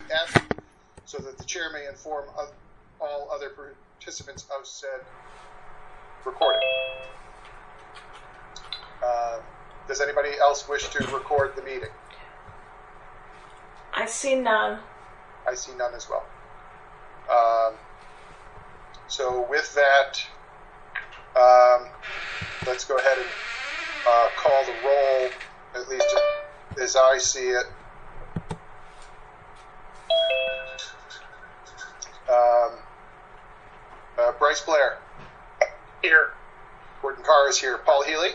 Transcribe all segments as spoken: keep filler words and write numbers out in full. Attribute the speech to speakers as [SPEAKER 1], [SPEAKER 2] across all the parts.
[SPEAKER 1] F, so that the chair may inform of all other participants of said recording. Uh, does anybody else wish to record the meeting?
[SPEAKER 2] I see none.
[SPEAKER 1] I see none as well. Um, so with that, um, let's go ahead and uh, call the roll, at least as I see it. Um, uh, Bryce Blair.
[SPEAKER 3] Here.
[SPEAKER 1] Gordon Carr is here. Paul Healy.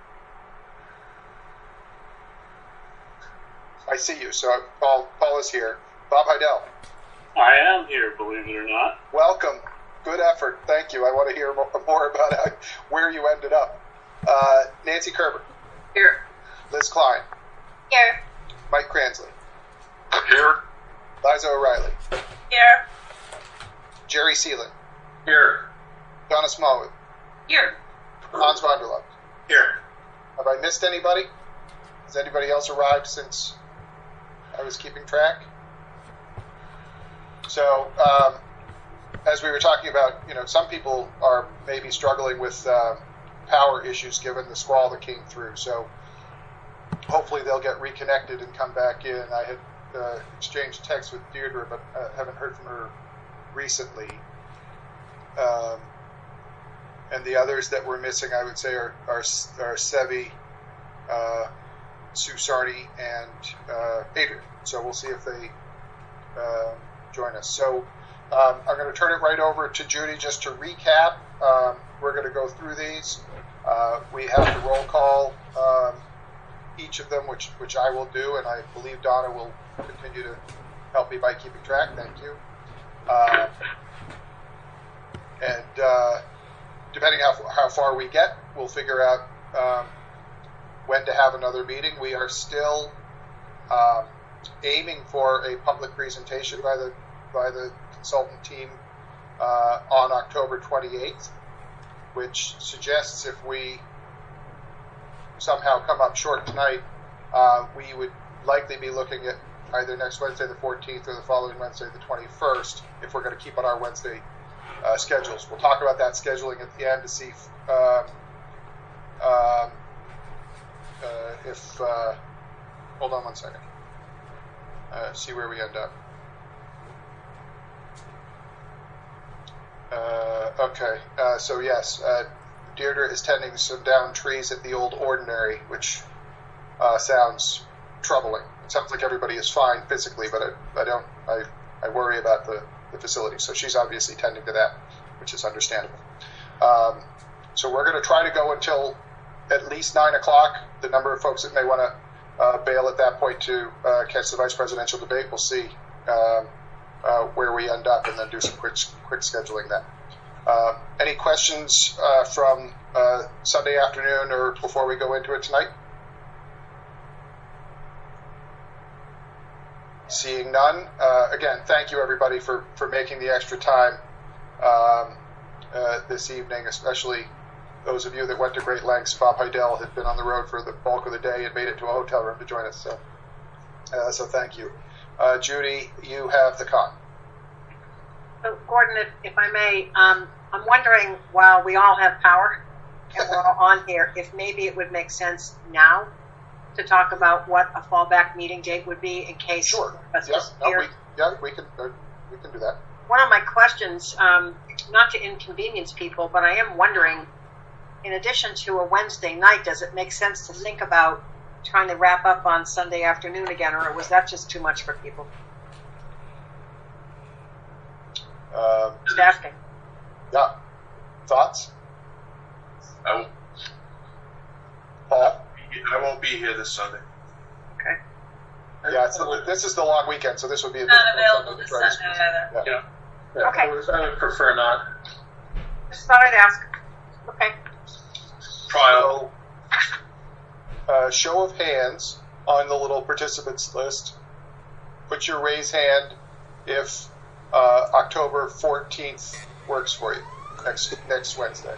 [SPEAKER 1] I see you. So Paul, Paul is here. Bob Heidel.
[SPEAKER 3] I am here, believe it or not.
[SPEAKER 1] Welcome. Good effort. Thank you. I want to hear more about how, where you ended up. Uh, Nancy Kerber.
[SPEAKER 4] Here.
[SPEAKER 1] Liz Klein.
[SPEAKER 4] Here.
[SPEAKER 1] Mike Cransley.
[SPEAKER 3] Here.
[SPEAKER 1] Liza O'Reilly.
[SPEAKER 4] Here.
[SPEAKER 1] Jerry Seelan.
[SPEAKER 3] Here.
[SPEAKER 1] Donna Smallwood.
[SPEAKER 4] Here.
[SPEAKER 1] Hans Vanderlund.
[SPEAKER 3] Here.
[SPEAKER 1] Have I missed anybody? Has anybody else arrived since I was keeping track? So, um, as we were talking about, you know, some people are maybe struggling with uh, power issues given the squall that came through. So, hopefully they'll get reconnected and come back in. I had uh, exchanged texts with Deirdre, but uh, haven't heard from her recently. Um, and the others that we're missing, I would say, are are, are Sevi, uh, Sue Sardi, and uh, Adrian. So we'll see if they uh, join us. So um, I'm going to turn it right over to Judy just to recap. Um, we're going to go through these. Uh, we have the roll call, um, each of them, which which I will do, and I believe Donna will continue to help me by keeping track. Thank you. Uh, and uh, depending how how far we get, we'll figure out um, when to have another meeting. We are still um, aiming for a public presentation by the by the consultant team uh, on October twenty-eighth, which suggests if we somehow come up short tonight, uh, we would likely be looking at either next Wednesday the fourteenth or the following Wednesday the twenty-first if we're going to keep on our Wednesday uh, schedules. We'll talk about that scheduling at the end to see if, um, um, uh, if uh, hold on one second, uh, see where we end up. Uh, okay, uh, so yes, uh, Deirdre is tending some down trees at the old Ordinary, which uh, sounds troubling. It sounds like everybody is fine physically, but I, I don't. I, I worry about the, the facility. So she's obviously tending to that, which is understandable. Um, so we're going to try to go until at least nine o'clock. The number of folks that may want to uh, bail at that point to uh, catch the vice presidential debate, we'll see um, uh, where we end up, and then do some quick quick scheduling then. Uh, any questions uh, from uh, Sunday afternoon or before we go into it tonight? Seeing none. Uh, again, thank you everybody for, for making the extra time um, uh, this evening, especially those of you that went to great lengths. Bob Heidel had been on the road for the bulk of the day and made it to a hotel room to join us. So, uh, so thank you. Uh, Judy, you have the con.
[SPEAKER 4] So, Gordon, if, if I may, um, I'm wondering, while we all have power and we're all on here, if maybe it would make sense now to talk about what a fallback meeting date would be in case.
[SPEAKER 1] Sure.
[SPEAKER 4] That's
[SPEAKER 1] Yeah, no,
[SPEAKER 4] here.
[SPEAKER 1] we, yeah, we can uh, we can do that.
[SPEAKER 4] One of my questions, um, not to inconvenience people, but I am wondering, in addition to a Wednesday night, does it make sense to think about trying to wrap up on Sunday afternoon again, or was that just too much for people?
[SPEAKER 1] Um,
[SPEAKER 4] Just asking.
[SPEAKER 1] yeah. Thoughts?
[SPEAKER 5] I won't,
[SPEAKER 1] Paul?
[SPEAKER 5] I won't be here this Sunday.
[SPEAKER 4] Okay.
[SPEAKER 1] Yeah, it's the, this is the long weekend, so this would be a
[SPEAKER 6] Not
[SPEAKER 1] difficult
[SPEAKER 6] available
[SPEAKER 1] Sunday to
[SPEAKER 6] this
[SPEAKER 1] try to
[SPEAKER 6] Sunday
[SPEAKER 1] squeeze in.
[SPEAKER 6] either.
[SPEAKER 1] Yeah.
[SPEAKER 5] Yeah.
[SPEAKER 4] Okay.
[SPEAKER 5] I would, I would prefer not.
[SPEAKER 4] Just thought I'd ask. Okay.
[SPEAKER 5] Trial.
[SPEAKER 1] So, uh, show of hands on the little participants list. Put your raise hand if uh, October fourteenth works for you, next next Wednesday.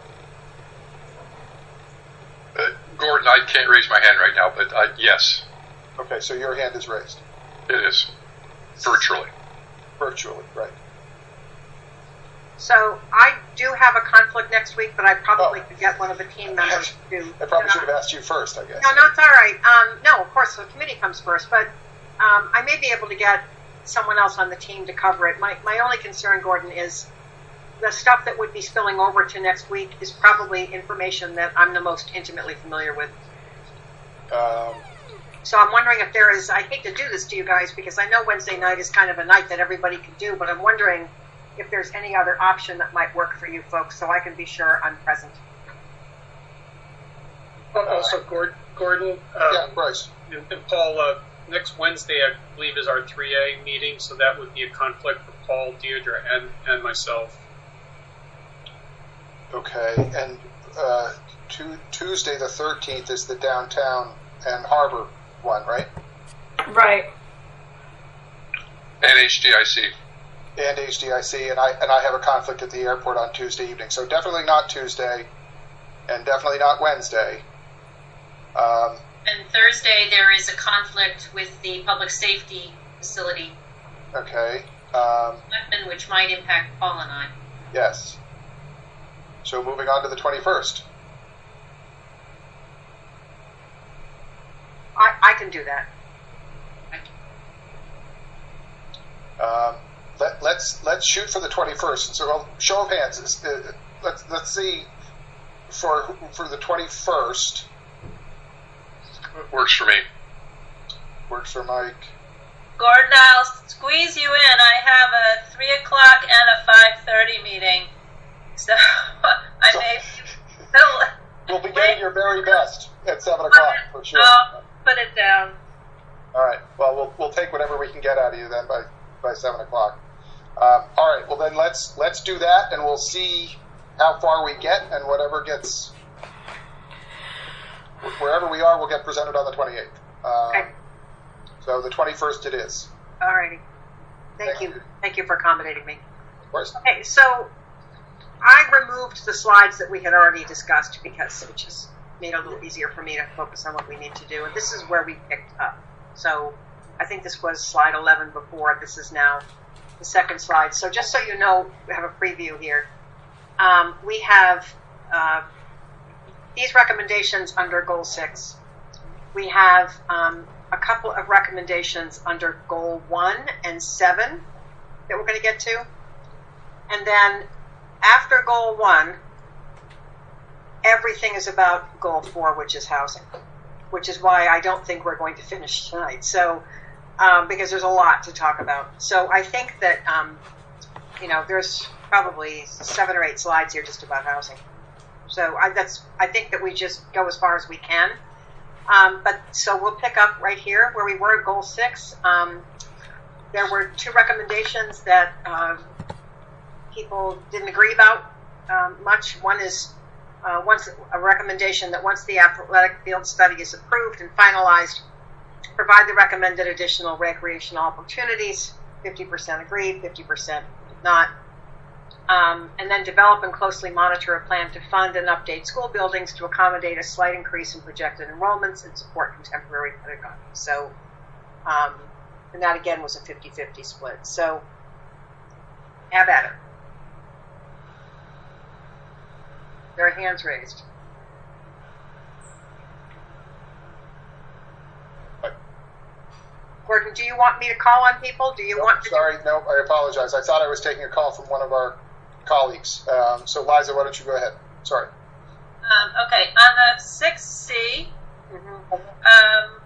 [SPEAKER 7] Uh, Gordon, I can't raise my hand right now, but uh, yes,
[SPEAKER 1] Okay, so your hand is raised.
[SPEAKER 7] it is. Virtually.
[SPEAKER 1] virtually, right?
[SPEAKER 4] So I do have a conflict next week, but I probably
[SPEAKER 1] Oh.
[SPEAKER 4] could get one of the team members to.
[SPEAKER 1] I probably should have asked you first, I guess.
[SPEAKER 4] No, no, it's all right. Um, no, of course the committee comes first, but um, I may be able to get someone else on the team to cover it. My my only concern, Gordon, is the stuff that would be spilling over to next week is probably information that I'm the most intimately familiar with.
[SPEAKER 1] Um,
[SPEAKER 4] So I'm wondering if there is. I hate to do this to you guys because I know Wednesday night is kind of a night that everybody can do, but I'm wondering if there's any other option that might work for you folks, so I can be sure I'm present.
[SPEAKER 2] Well, also, Gordon, Gordon
[SPEAKER 1] yeah,
[SPEAKER 2] um,
[SPEAKER 1] Bryce.
[SPEAKER 2] and, and Paul, uh, next Wednesday, I believe, is our three A meeting, so that would be a conflict for Paul, Deirdre, and, and myself.
[SPEAKER 1] Okay, and uh, tu- Tuesday the thirteenth is the downtown and harbor one, right?
[SPEAKER 6] Right.
[SPEAKER 7] And H D I C.
[SPEAKER 1] And H D I C, and I and I have a conflict at the airport on Tuesday evening, so definitely not Tuesday, and definitely not Wednesday. Um,
[SPEAKER 8] And Thursday, there is a conflict with the public safety facility,
[SPEAKER 1] okay, um,
[SPEAKER 8] which might impact Paul and I.
[SPEAKER 1] yes. So moving on to the twenty-first.
[SPEAKER 4] I, I can do that.
[SPEAKER 1] Um, let, let's let's shoot for the twenty-first. So, well, show of hands. Uh, let's let's see for for the twenty-first.
[SPEAKER 7] Works for me.
[SPEAKER 1] Works for Mike.
[SPEAKER 9] Gordon, I'll squeeze you in. I have a three o'clock and a five thirty meeting, so I
[SPEAKER 1] So-
[SPEAKER 9] may.
[SPEAKER 1] We'll be getting your very best at seven o'clock for sure.
[SPEAKER 9] I'll put it down.
[SPEAKER 1] All right. Well, we'll we'll take whatever we can get out of you then by, by seven o'clock. Um, all right. Well, then let's let's do that, and we'll see how far we get, and whatever gets wherever we are, we'll get presented on the twenty-eighth. Um,
[SPEAKER 4] Okay.
[SPEAKER 1] So the twenty-first it is.
[SPEAKER 4] Alrighty. Thank
[SPEAKER 1] Thank
[SPEAKER 4] you.
[SPEAKER 1] you.
[SPEAKER 4] Thank you for accommodating me.
[SPEAKER 1] Of course.
[SPEAKER 4] Okay, so I removed the slides that we had already discussed because it just made it a little easier for me to focus on what we need to do. And this is where we picked up. So I think this was slide eleven before. This is now the second slide. So just so you know, we have a preview here. Um, we have uh, these recommendations under Goal six. We have um, a couple of recommendations under Goal one and seven that we're going to get to. And then after Goal one, everything is about Goal four, which is housing, which is why I don't think we're going to finish tonight. So, um, because there's a lot to talk about. So I think that, um, you know, there's probably seven or eight slides here just about housing. So I, that's, I think that we just go as far as we can. Um, but so we'll pick up right here where we were at Goal six. Um, there were two recommendations that uh, people didn't agree about um, much. One is uh, once a recommendation that once the athletic field study is approved and finalized, provide the recommended additional recreational opportunities. fifty percent agreed, fifty percent not. Um, and then develop and closely monitor a plan to fund and update school buildings to accommodate a slight increase in projected enrollments and support contemporary pedagogy. So, um, and that again was a fifty-fifty split. So, have at it. There are hands raised. Gordon, do you want me to call on people? Do you
[SPEAKER 1] Nope,
[SPEAKER 4] want to?
[SPEAKER 1] sorry, no, I apologize. I thought I was taking a call from one of our colleagues. Um, so, Liza, why don't you go ahead? Sorry.
[SPEAKER 9] Um, okay, on the six C,
[SPEAKER 4] Mm-hmm.
[SPEAKER 9] um,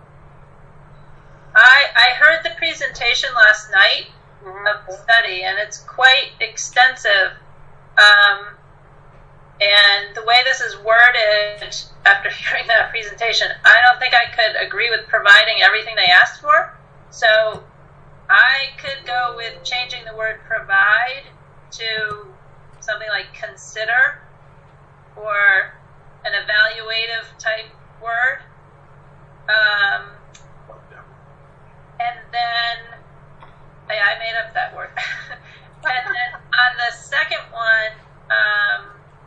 [SPEAKER 9] I I heard the presentation last night
[SPEAKER 4] Mm-hmm.
[SPEAKER 9] of the study, and it's quite extensive. Um, and the way this is worded, after hearing that presentation, I don't think I could agree with providing everything they asked for. So I could go with changing the word provide to something like consider or an evaluative type word. Um, and then I, I made up that word. And then on the second one, um,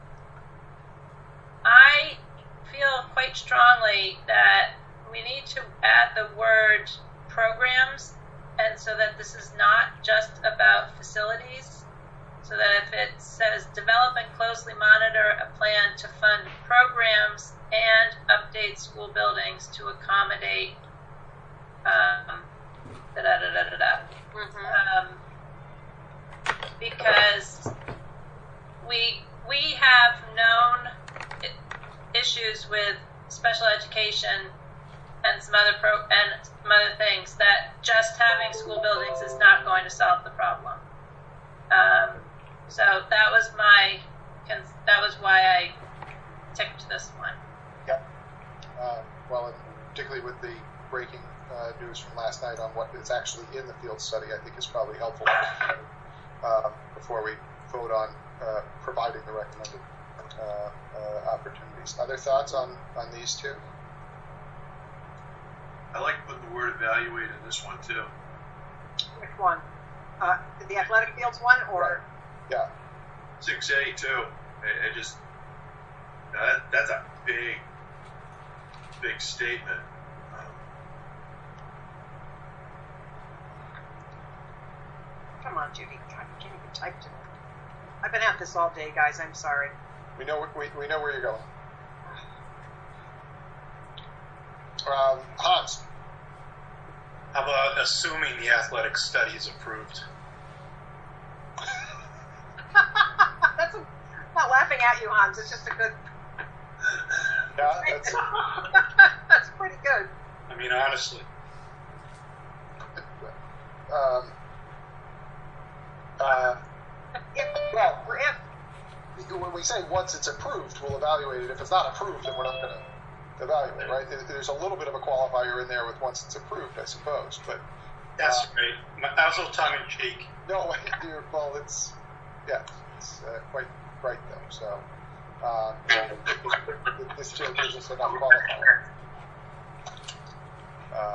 [SPEAKER 9] I feel quite strongly that we need to add the word programs and so that this is not just about facilities, so that if it says develop and closely monitor a plan to fund programs and update school buildings to accommodate um, da da da da da da.
[SPEAKER 4] Mm-hmm.
[SPEAKER 9] Um, because we we have known I- issues with special education and some other pro and some other things that just having school buildings is not going to solve the problem. Um, so that was my cons- that was why I ticked this one.
[SPEAKER 1] Yep. Uh, well, and particularly with the breaking uh, news from last night on what is actually in the field study, I think is probably helpful uh, before we vote on uh, providing the recommended uh, uh, opportunities. Other thoughts on, on these two?
[SPEAKER 5] I like putting the word evaluate in this one too.
[SPEAKER 4] Which one? Uh, the athletic fields one, or
[SPEAKER 1] Yeah.
[SPEAKER 5] Six A too. I, I just that that's a big, big statement. Um,
[SPEAKER 4] come on, Judy, I can't even type to it. I've been at this all day, guys. I'm sorry.
[SPEAKER 1] We know we, we know where you're going. Um, Hans.
[SPEAKER 6] How about assuming the athletic study is approved?
[SPEAKER 4] That's a, I'm not laughing at you, Hans. It's just a good.
[SPEAKER 1] Yeah, that's,
[SPEAKER 4] That's pretty good.
[SPEAKER 6] I mean, honestly.
[SPEAKER 1] um, uh,
[SPEAKER 4] If,
[SPEAKER 1] well,
[SPEAKER 4] or if
[SPEAKER 1] when we say once it's approved, we'll evaluate it. If it's not approved, then we're not going to evaluate, right? There- There's a little bit of a qualifier in there with once it's approved, I suppose. But
[SPEAKER 6] That's
[SPEAKER 1] uh,
[SPEAKER 6] right. My- That was a little tongue in cheek.
[SPEAKER 1] no, you're, well, it's yeah, it's uh, quite right though. So uh, this still gives us enough qualifier. Uh,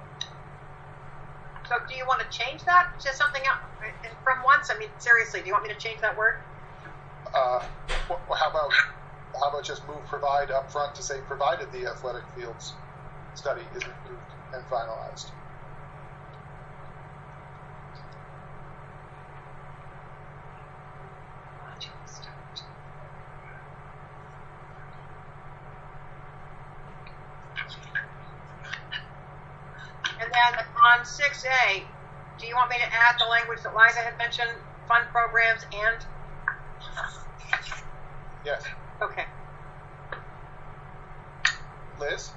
[SPEAKER 4] so, do you want to change that to something else? And from once, I mean, seriously, do you want me to change that word?
[SPEAKER 1] uh, wh- how about how about just move provide up front to say provided the athletic fields study is approved and finalized.
[SPEAKER 4] And then on six A, do you want me to add the language that Liza had mentioned, fund programs and?
[SPEAKER 1] Yes,
[SPEAKER 4] Okay.
[SPEAKER 1] Liz.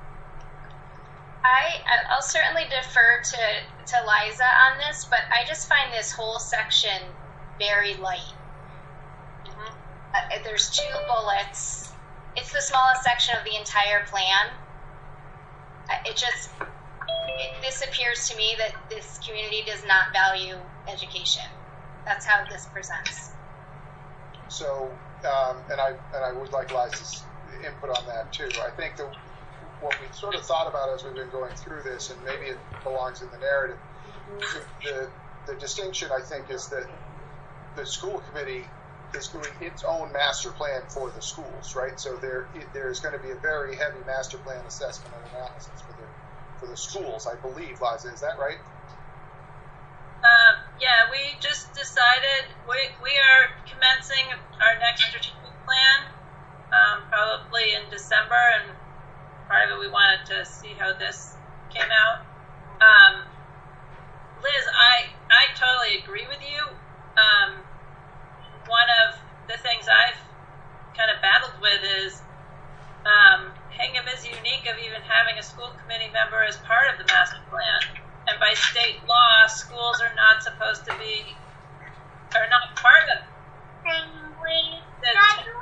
[SPEAKER 10] I, I'll certainly defer to, to Liza on this, but I just find this whole section very light.
[SPEAKER 4] Mm-hmm.
[SPEAKER 10] Uh, there's two bullets. It's the smallest section of the entire plan. Uh, it just, it, this appears to me that this community does not value education. That's how this presents.
[SPEAKER 1] So, um, and I and I would like Liza's input on that too. I think that what we sort of thought about as we've been going through this, and maybe it belongs in the narrative, the the distinction I think is that the school committee is doing its own master plan for the schools, right? So there there is going to be a very heavy master plan assessment and analysis for the for the schools, I believe. Liza, is that right?
[SPEAKER 9] Um, yeah, we just decided we, we are commencing our next strategic plan, um, probably in December, and part of it we wanted to see how this came out. Um, Liz, I, I totally agree with you. Um, one of the things I've kind of battled with is um, Hingham is unique of even having a school committee member as part of the master plan. And by state law, schools are not supposed to be, are not part of the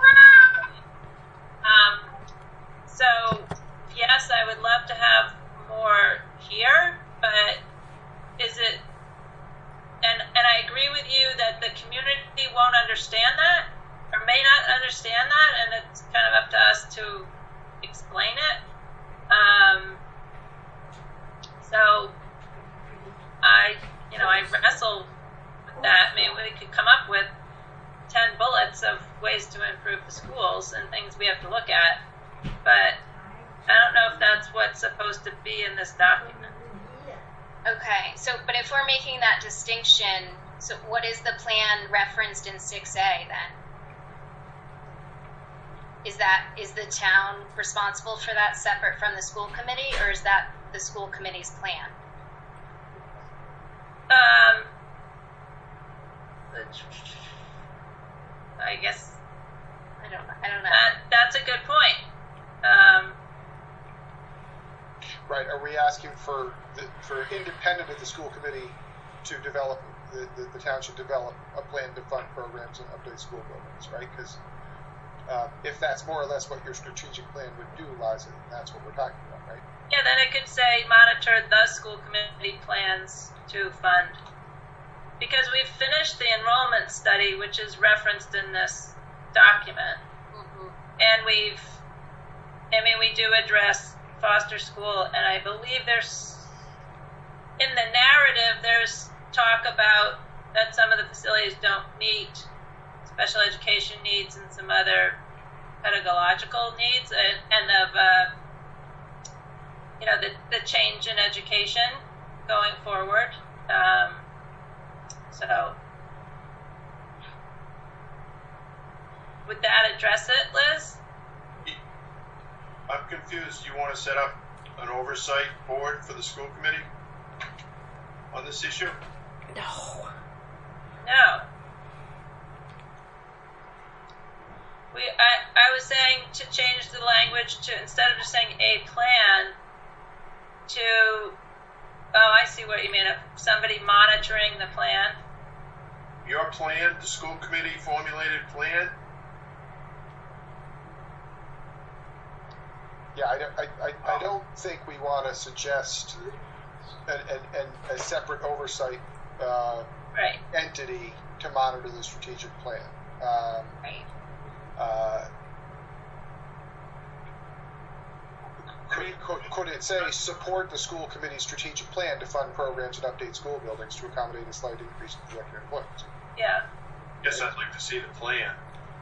[SPEAKER 9] um, so, yes, I would love to have more here, but is it, and, and I agree with you that the community won't understand that, or may not understand that, and it's kind of up to us to explain it. Um, so, I, you know, I wrestle with that. Maybe we could come up with ten bullets of ways to improve the schools and things we have to look at, but I don't know if that's what's supposed to be in this document.
[SPEAKER 10] Okay, so, but if we're making that distinction, so what is the plan referenced in six A then? Is that, is the town responsible for that separate from the school committee, or is that the school committee's plan?
[SPEAKER 9] Um, I guess
[SPEAKER 10] I don't know. I don't know.
[SPEAKER 9] that, that's a good point. Um,
[SPEAKER 1] Right, are we asking for, the, for independent of the school committee to develop, the, the, the town should develop a plan to fund programs and update school buildings, right? Because uh, if that's more or less what your strategic plan would do, Liza, then that's what we're talking about, right?
[SPEAKER 9] yeah, then it could say monitor the school committee plans to fund. Because we've finished the enrollment study, which is referenced in this document.
[SPEAKER 10] Mm-hmm.
[SPEAKER 9] And we've, I mean, we do address foster school, and I believe there's, in the narrative, there's talk about that some of the facilities don't meet special education needs and some other pedagogical needs, and, and of, uh, you know, the, the change in education going forward. Um, so, would that address it, Liz?
[SPEAKER 5] I'm confused. You want to set up an oversight board for the school committee on this issue?
[SPEAKER 11] No.
[SPEAKER 9] No. We, I, I was saying to change the language to, instead of just saying a plan, to, oh, I see what you mean, of somebody monitoring the plan.
[SPEAKER 5] Your plan, the school committee formulated plan?
[SPEAKER 1] Yeah, I don't, I, I, I don't think we want to suggest an, an, an, a separate oversight uh,
[SPEAKER 9] right.
[SPEAKER 1] entity to monitor the strategic plan. Um,
[SPEAKER 10] Right.
[SPEAKER 1] uh, could, could, could it say support the school committee's strategic plan to fund programs and update school buildings to accommodate a slight increase in projected employment?
[SPEAKER 9] Yeah.
[SPEAKER 5] Guess I'd like to see the plan.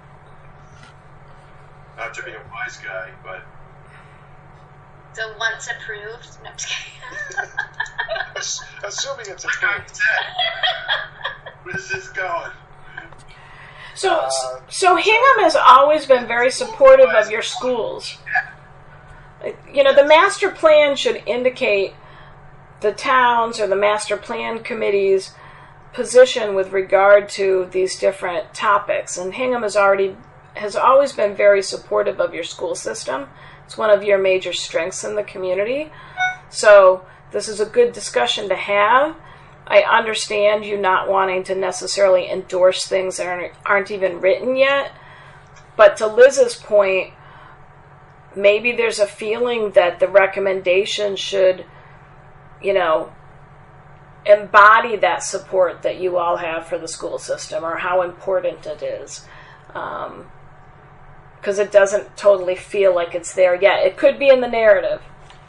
[SPEAKER 5] Not to be a wise guy, but
[SPEAKER 10] So once approved, no, I'm just kidding.
[SPEAKER 1] Assuming it's a
[SPEAKER 5] like I said, where's this going?
[SPEAKER 11] So,
[SPEAKER 1] Uh,
[SPEAKER 11] so Hingham has always been very supportive of your schools. You know, the master plan should indicate the town's or the master plan committee's position with regard to these different topics. And Hingham has already has always been very supportive of your school system. It's one of your major strengths in the community. So this is a good discussion to have. I understand you not wanting to necessarily endorse things that aren't, aren't even written yet. But to Liz's point, maybe there's a feeling that the recommendation should, you know, embody that support that you all have for the school system or how important it is. Um, because it doesn't totally feel like it's there yet. It could be in the narrative.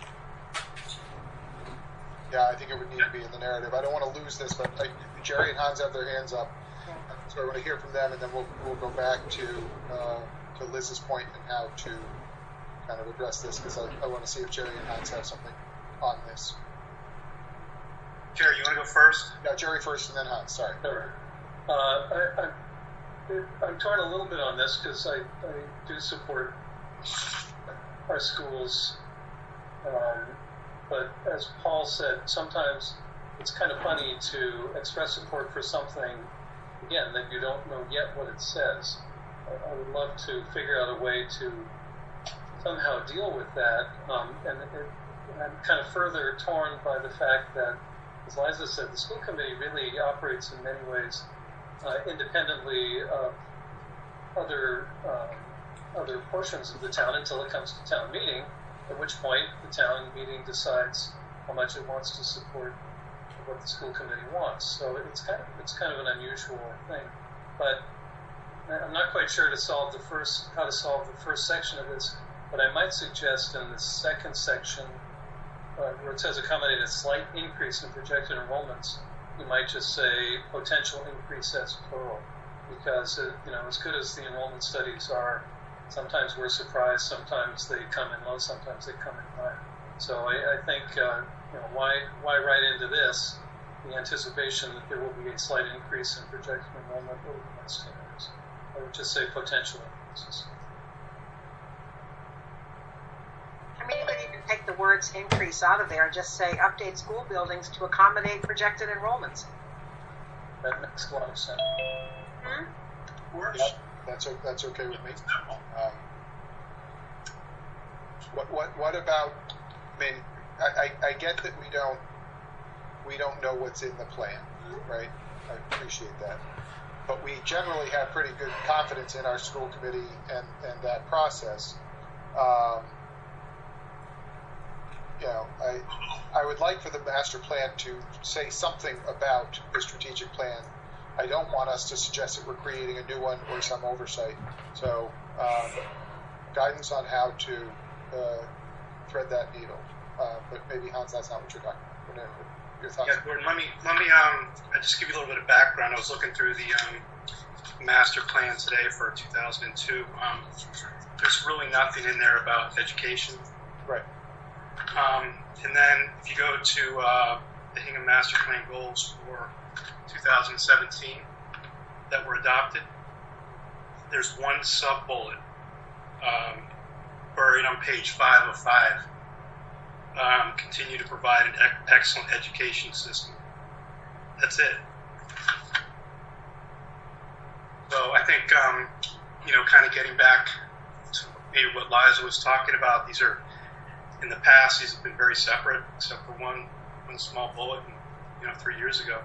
[SPEAKER 1] Yeah, I think it would need to be in the narrative. I don't want to lose this, but I, Jerry and Hans have their hands up, so I want to hear from them, and then we'll we'll go back to uh, to Liz's point and how to kind of address this, because I, I want to see if Jerry and Hans have something on this.
[SPEAKER 6] Jerry, you want to go first?
[SPEAKER 1] Yeah, Jerry first, and then Hans. Sorry.
[SPEAKER 12] Sure. Uh, I, I, I'm torn a little bit on this because I, I do support our schools. Um, but as Paul said, sometimes it's kind of funny to express support for something, again, that you don't know yet what it says. I, I would love to figure out a way to somehow deal with that. Um, and it, I'm kind of further torn by the fact that, as Liza said, the school committee really operates in many ways uh, independently of other um, other portions of the town until it comes to town meeting, at which point the town meeting decides how much it wants to support what the school committee wants. So it's kind of it's kind of an unusual thing. But I'm not quite sure to solve the first how to solve the first section of this. But I might suggest in the second section, uh, where it says accommodate a slight increase in projected enrollments, you might just say potential increase as plural, because uh, you know, as good as the enrollment studies are, sometimes we're surprised, sometimes they come in low, sometimes they come in high. So I, I think uh, you know, why why write into this the anticipation that there will be a slight increase in projected enrollment over the next ten years? I would just say potential increases.
[SPEAKER 4] I mean, you could even take the words increase out of there and just say update school buildings to accommodate projected enrollments.
[SPEAKER 12] That makes a lot of sense.
[SPEAKER 4] Hmm?
[SPEAKER 1] Yep, that's o- that's okay with me. Um, what what what about? I mean, I, I, I get that we don't we don't know what's in the plan, right? I appreciate that, but we generally have pretty good confidence in our school committee and, and that process. Um, you know, I I would like for the master plan to say something about the strategic plan. I don't want us to suggest that we're creating a new one or some oversight. So, um, guidance on how to uh, thread that needle. Uh, but maybe, Hans, that's not what you're talking about. What are your thoughts?
[SPEAKER 6] Yeah, Gordon, let me, let me um, I'll just give you a little bit of background. I was looking through the um, master plan today for two thousand two. Um, there's really nothing in there about education.
[SPEAKER 1] Right.
[SPEAKER 6] Um, and then if you go to uh, the Hingham Master Plan goals for two thousand seventeen that were adopted, there's one sub-bullet um, buried on page five of five. Um, continue to provide an ec- excellent education system. That's it. So I think, um, you know, kind of getting back to maybe what Liza was talking about, these are, in the past, these have been very separate, except for one, one small bullet, you know, three years ago.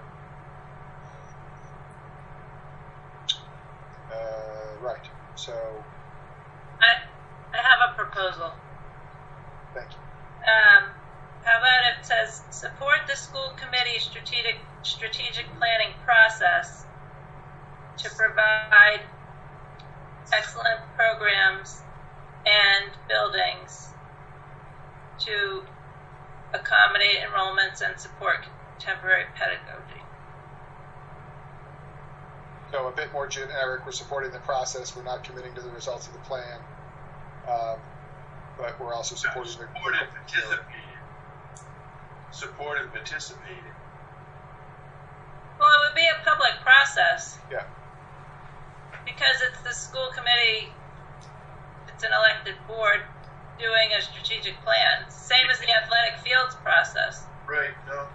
[SPEAKER 1] Uh, right. So.
[SPEAKER 9] I, I have a proposal.
[SPEAKER 1] Thank you.
[SPEAKER 9] Um, how about it says support the school committee strategic strategic planning process to provide excellent programs and buildings to accommodate enrollments and support contemporary pedagogy.
[SPEAKER 1] So a bit more generic. We're supporting the process. We're not committing to the results of the plan, um, but we're also supporting
[SPEAKER 5] Support
[SPEAKER 1] the.
[SPEAKER 5] and participating. Support and participating.
[SPEAKER 9] Well, it would be a public process.
[SPEAKER 1] Yeah.
[SPEAKER 9] Because it's the school committee, it's an elected board doing a strategic plan. Same as the athletic fields process.
[SPEAKER 5] Right, no.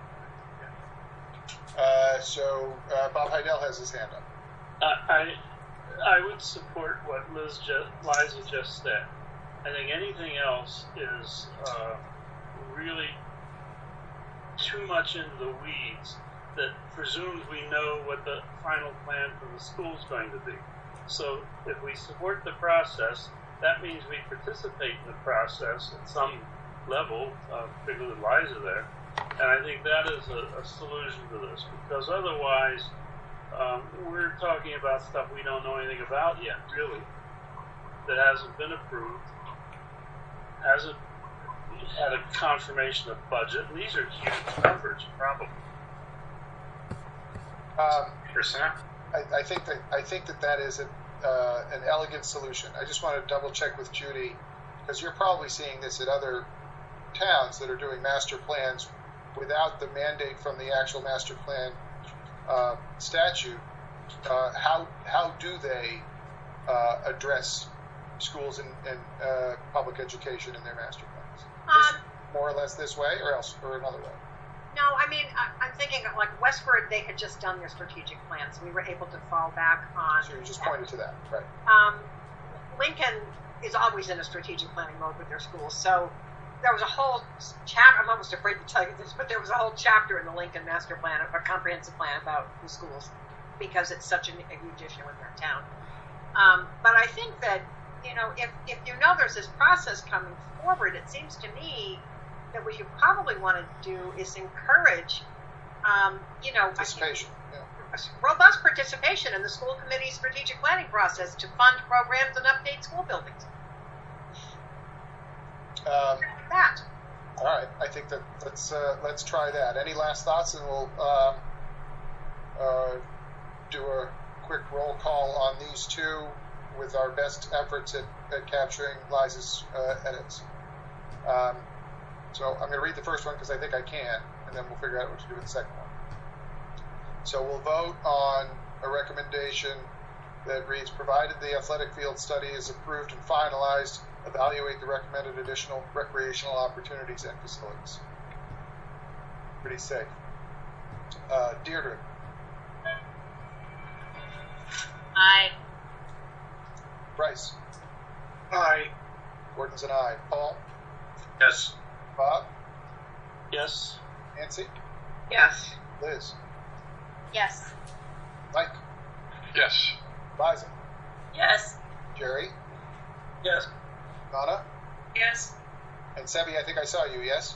[SPEAKER 1] Uh, so uh, Bob Heidel has his hand up.
[SPEAKER 3] Uh, I I would support what Liz just, Liza just said. I think anything else is uh, really too much into the weeds that presumes we know what the final plan for the school is going to be. So if we support the process, that means we participate in the process at some level, uh, particularly with Liza there. And I think that is a, a solution to this, because otherwise um, we're talking about stuff we don't know anything about yet, really, that hasn't been approved, hasn't had a confirmation of budget, and these are huge numbers, probably.
[SPEAKER 1] Um,
[SPEAKER 6] Percent.
[SPEAKER 1] I, I think that I think that that is a, uh, an elegant solution. I just want to double check with Judy, because you're probably seeing this at other towns that are doing master plans without the mandate from the actual master plan uh, statute. Uh, how how do they uh, address schools and, and uh, public education in their master plans?
[SPEAKER 4] Um,
[SPEAKER 1] More or less this way, or else, or another way?
[SPEAKER 4] No, I mean, I, I'm thinking of like Westford, they had just done their strategic plans. We were able to fall back on.
[SPEAKER 1] So you just pointed to that, right?
[SPEAKER 4] Um, Lincoln is always in a strategic planning mode with their schools. So there was a whole chapter, I'm almost afraid to tell you this, but there was a whole chapter in the Lincoln master plan, a comprehensive plan about the schools, because it's such a, a huge issue in that town. Um, but I think that, you know, if, if you know there's this process coming forward, it seems to me that what you probably want to do is encourage, um, you know,
[SPEAKER 1] Participation. Yeah.
[SPEAKER 4] robust participation in the school committee's strategic planning process to fund programs and update school buildings.
[SPEAKER 1] Um,
[SPEAKER 4] Like that.
[SPEAKER 1] all right, I think that let's uh, let's try that. Any last thoughts, and we'll um, uh, do a quick roll call on these two with our best efforts at, at capturing Liza's uh, edits. Um, So I'm going to read the first one because I think I can, and then we'll figure out what to do with the second one. So we'll vote on a recommendation that reads, provided the athletic field study is approved and finalized, evaluate the recommended additional recreational opportunities and facilities. Pretty safe. Uh, Deirdre.
[SPEAKER 8] Aye.
[SPEAKER 1] Bryce.
[SPEAKER 2] Aye.
[SPEAKER 1] Gordon's an aye. Paul.
[SPEAKER 2] Yes.
[SPEAKER 1] Bob.
[SPEAKER 3] Yes.
[SPEAKER 1] Nancy.
[SPEAKER 4] Yes.
[SPEAKER 1] Liz.
[SPEAKER 10] Yes.
[SPEAKER 1] Mike.
[SPEAKER 7] Yes.
[SPEAKER 1] Liza.
[SPEAKER 9] Yes.
[SPEAKER 1] Jerry.
[SPEAKER 12] Yes.
[SPEAKER 1] Donna.
[SPEAKER 9] Yes.
[SPEAKER 1] And Sebi, I think I saw you, yes?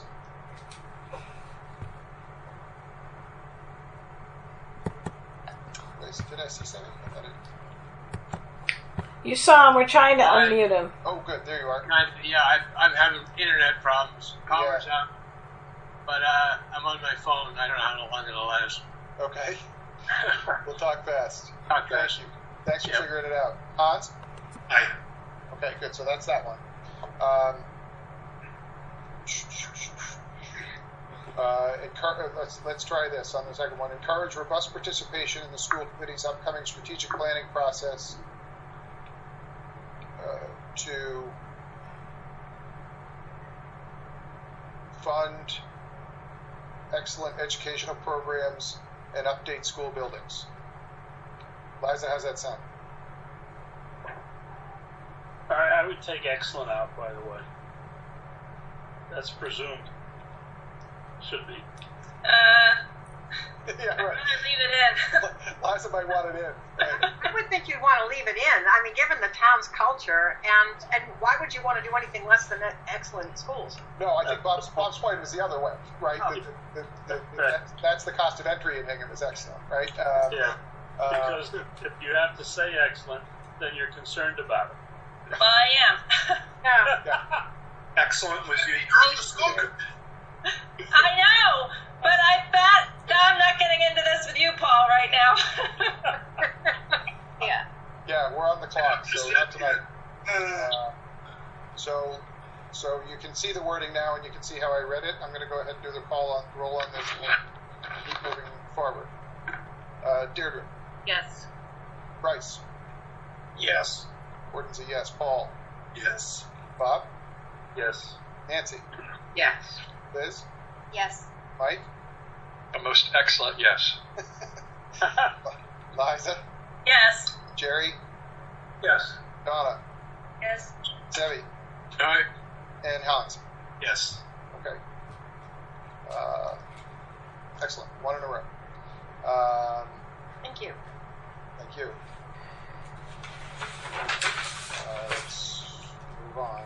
[SPEAKER 1] Wait, did I see Sebi? I thought I-
[SPEAKER 11] You saw him. We're trying to
[SPEAKER 13] Aye.
[SPEAKER 11] unmute him.
[SPEAKER 1] Oh, good. There you are.
[SPEAKER 13] I, yeah, I, I'm having internet problems. Power's
[SPEAKER 1] Yeah.
[SPEAKER 13] out. But uh, I'm on my phone. I don't know how long it'll last.
[SPEAKER 1] Okay. We'll talk fast.
[SPEAKER 13] Talk
[SPEAKER 1] Thank
[SPEAKER 13] fast.
[SPEAKER 1] you. Thanks for
[SPEAKER 13] Yep.
[SPEAKER 1] figuring it out. Hans?
[SPEAKER 6] Aye.
[SPEAKER 1] Okay, good. So that's that one. Um, uh, encourage, let's let's try this on the second one. Encourage robust participation in the school committee's upcoming strategic planning process uh, to fund excellent educational programs and update school buildings. Liza, how's that sound?
[SPEAKER 3] All right, I would take excellent out, by the way. That's presumed. Should be.
[SPEAKER 9] Uh,
[SPEAKER 1] Yeah,
[SPEAKER 9] I'm
[SPEAKER 1] right.
[SPEAKER 9] gonna leave it in.
[SPEAKER 1] Liza might want it in. Right.
[SPEAKER 4] I would think you'd want to leave it in. I mean, given the town's culture, and and why would you want to do anything less than excellent schools?
[SPEAKER 1] No, I think Bob's Bob's point was the other way, right?
[SPEAKER 3] Oh.
[SPEAKER 1] The, the, the, the,
[SPEAKER 3] Right.
[SPEAKER 1] that's, that's the cost of entry in Hingham is excellent, right? Um,
[SPEAKER 3] Yeah.
[SPEAKER 1] uh,
[SPEAKER 3] Because if, if you have to say excellent, then you're concerned about it.
[SPEAKER 9] Well, I am.
[SPEAKER 4] Yeah.
[SPEAKER 1] yeah.
[SPEAKER 6] Excellent was you.
[SPEAKER 5] You're on the school committee.
[SPEAKER 9] I know, but I bet I'm not getting into this with you, Paul, right now.
[SPEAKER 10] Yeah.
[SPEAKER 1] Yeah, we're on the clock, so not tonight.
[SPEAKER 5] Uh,
[SPEAKER 1] Uh, so, so you can see the wording now, and you can see how I read it. I'm going to go ahead and do the call on roll on this, and we'll keep moving forward. Uh, Deirdre,
[SPEAKER 9] Yes.
[SPEAKER 1] Bryce,
[SPEAKER 6] Yes.
[SPEAKER 1] Gordon's a yes. Paul,
[SPEAKER 5] yes.
[SPEAKER 1] Bob,
[SPEAKER 3] Yes.
[SPEAKER 1] Nancy,
[SPEAKER 4] Yes.
[SPEAKER 1] Liz,
[SPEAKER 10] Yes.
[SPEAKER 1] Mike,
[SPEAKER 7] A most excellent yes.
[SPEAKER 1] Liza,
[SPEAKER 9] Yes.
[SPEAKER 1] Jerry,
[SPEAKER 12] Yes.
[SPEAKER 1] Donna,
[SPEAKER 9] Yes.
[SPEAKER 1] Sevi,
[SPEAKER 7] Aye.
[SPEAKER 1] and Hans.
[SPEAKER 6] Yes.
[SPEAKER 1] Okay. Uh, excellent. One in a row. Um,
[SPEAKER 4] Thank you.
[SPEAKER 1] thank you. Uh, let's move on.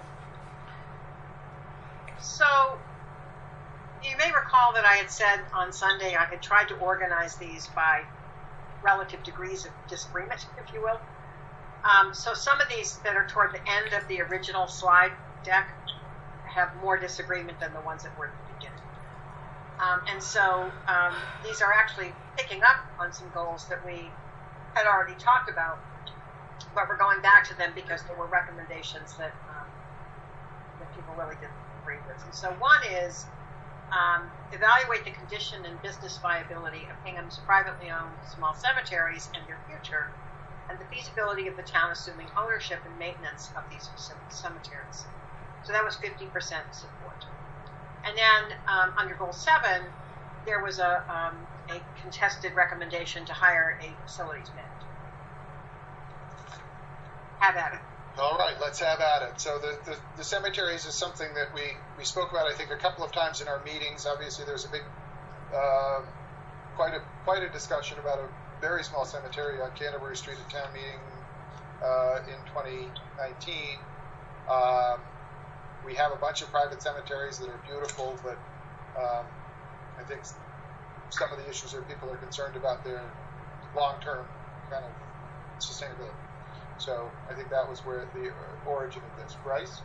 [SPEAKER 4] So, you may recall that I had said on Sunday I had tried to organize these by relative degrees of disagreement, if you will. Um, so some of these that are toward the end of the original slide deck have more disagreement than the ones that were at the beginning. Um, and so um, these are actually picking up on some goals that we had already talked about, but we're going back to them because there were recommendations that, um, that people really didn't agree with. And so one is um, evaluate the condition and business viability of Hingham's privately owned small cemeteries and their future, and the feasibility of the town assuming ownership and maintenance of these cemeteries. So that was fifty percent support. And then um, under goal seven, there was a, um, a contested recommendation to hire a facilities manager. Have at it.
[SPEAKER 1] All right, let's have at it. So the, the, the cemeteries is something that we, we spoke about, I think, a couple of times in our meetings. Obviously, there's a big, um, quite a quite a discussion about a very small cemetery on Canterbury Street at town meeting uh, in twenty nineteen. Um, we have a bunch of private cemeteries that are beautiful, but um, I think some of the issues that people are concerned about their long-term kind of sustainability. So I think that was where the origin of this. Bryce?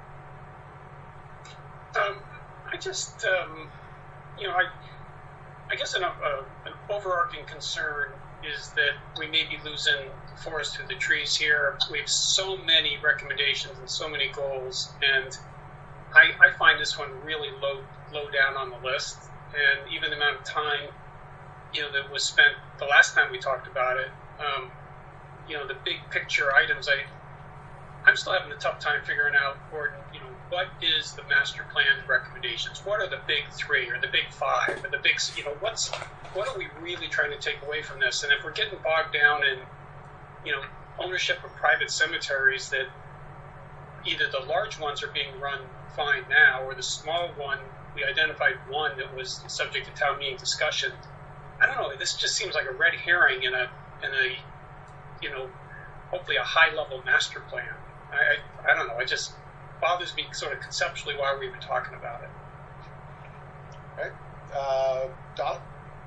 [SPEAKER 2] Um, I just, um, you know, I, I guess an, uh, an overarching concern is that we may be losing forest through the trees here. We have so many recommendations and so many goals, and I, I find this one really low low down on the list, and even the amount of time, you know, that was spent the last time we talked about it. Um, you know, the big picture items. I I'm still having a tough time figuring out, Gordon. You know, what is the master plan recommendations? What are the big three or the big five or the big? You know, what's what are we really trying to take away from this? And if we're getting bogged down in, you know, ownership of private cemeteries, that either the large ones are being run fine now, or the small one, we identified one that was subject to town meeting discussion. I don't know. This just seems like a red herring in a in a, you know, hopefully a high level master plan. I I, I don't know. It just bothers me sort of conceptually why we're even talking about it.
[SPEAKER 1] Right, uh, Don.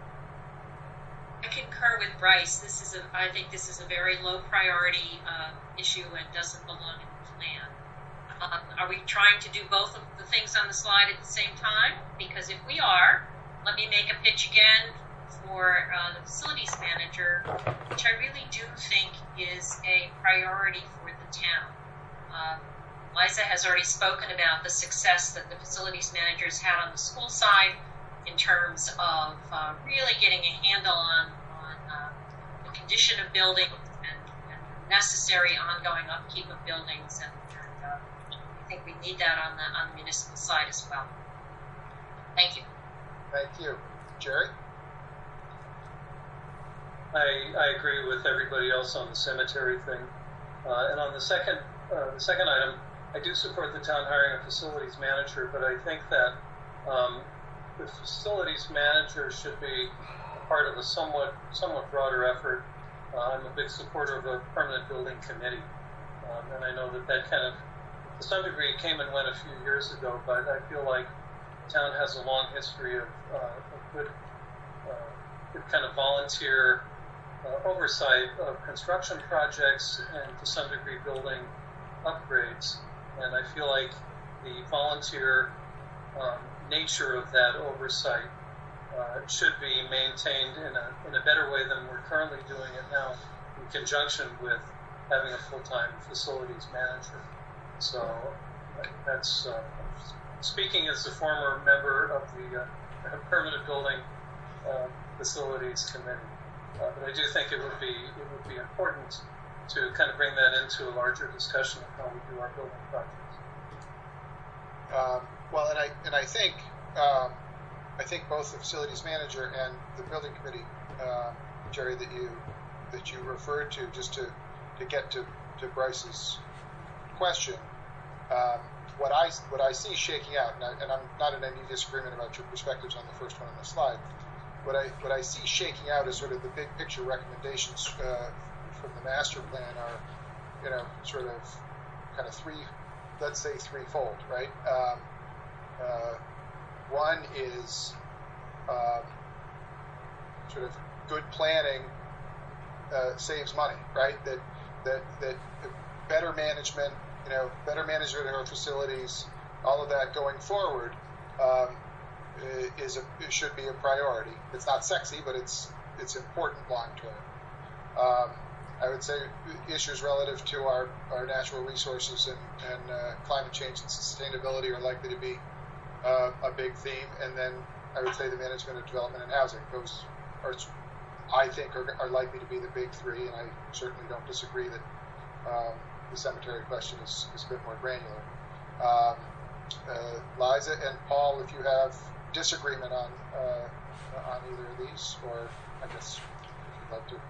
[SPEAKER 8] I concur with Bryce. This is a, I think this is a very low priority uh, issue and doesn't belong in the plan. Um, are we trying to do both of the things on the slide at the same time? Because if we are, let me make a pitch again for uh, the facilities manager, which I really do think is a priority for the town. Um, Liza has already spoken about the success that the facilities managers had on the school side in terms of uh, really getting a handle on, on uh, the condition of buildings and, and necessary ongoing upkeep of buildings, and, and uh, I think we need that on the on the municipal side as well. Thank you.
[SPEAKER 1] Thank you. Jerry?
[SPEAKER 12] I, I agree with everybody else on the cemetery thing. Uh, and on the second uh, the second item, I do support the town hiring a facilities manager, but I think that um, the facilities manager should be part of a somewhat somewhat broader effort. Uh, I'm a big supporter of a permanent building committee, um, and I know that that kind of, to some degree, came and went a few years ago. But I feel like the town has a long history of, uh, of good, uh, good kind of volunteer uh, oversight of construction projects and, to some degree, building upgrades. And I feel like the volunteer um, nature of that oversight uh, should be maintained in a, in a better way than we're currently doing it now, in conjunction with having a full-time facilities manager. So that's uh, speaking as a former member of the uh, permanent building uh, facilities committee. Uh, but I do think it would be it would be important to kind of bring that into a larger discussion of how we do our building projects.
[SPEAKER 1] Um, well, and I and I think um, I think both the facilities manager and the building committee, uh, Jerry, that you that you referred to, just to, to get to, to Bryce's question, um, what I what I see shaking out, and, I, and I'm not in any disagreement about your perspectives on the first one on the slide. What I what I see shaking out is sort of the big picture recommendations uh, from the master plan are, you know, sort of kind of three, let's say threefold, right? Um, uh, one is um, sort of good planning uh, saves money, right? That that that better management, you know, better management of our facilities, all of that going forward um, is a it should be a priority. It's not sexy, but it's it's important long term. Um, I would say issues relative to our, our natural resources and, and uh, climate change and sustainability are likely to be uh, a big theme. And then I would say the management of development and housing. Those are, I think, are, are likely to be the big three. And I certainly don't disagree that um, the cemetery question is, is a bit more granular. Um, uh, Liza and Paul, if you have disagreement on uh, on either of these, or I guess if you'd like to.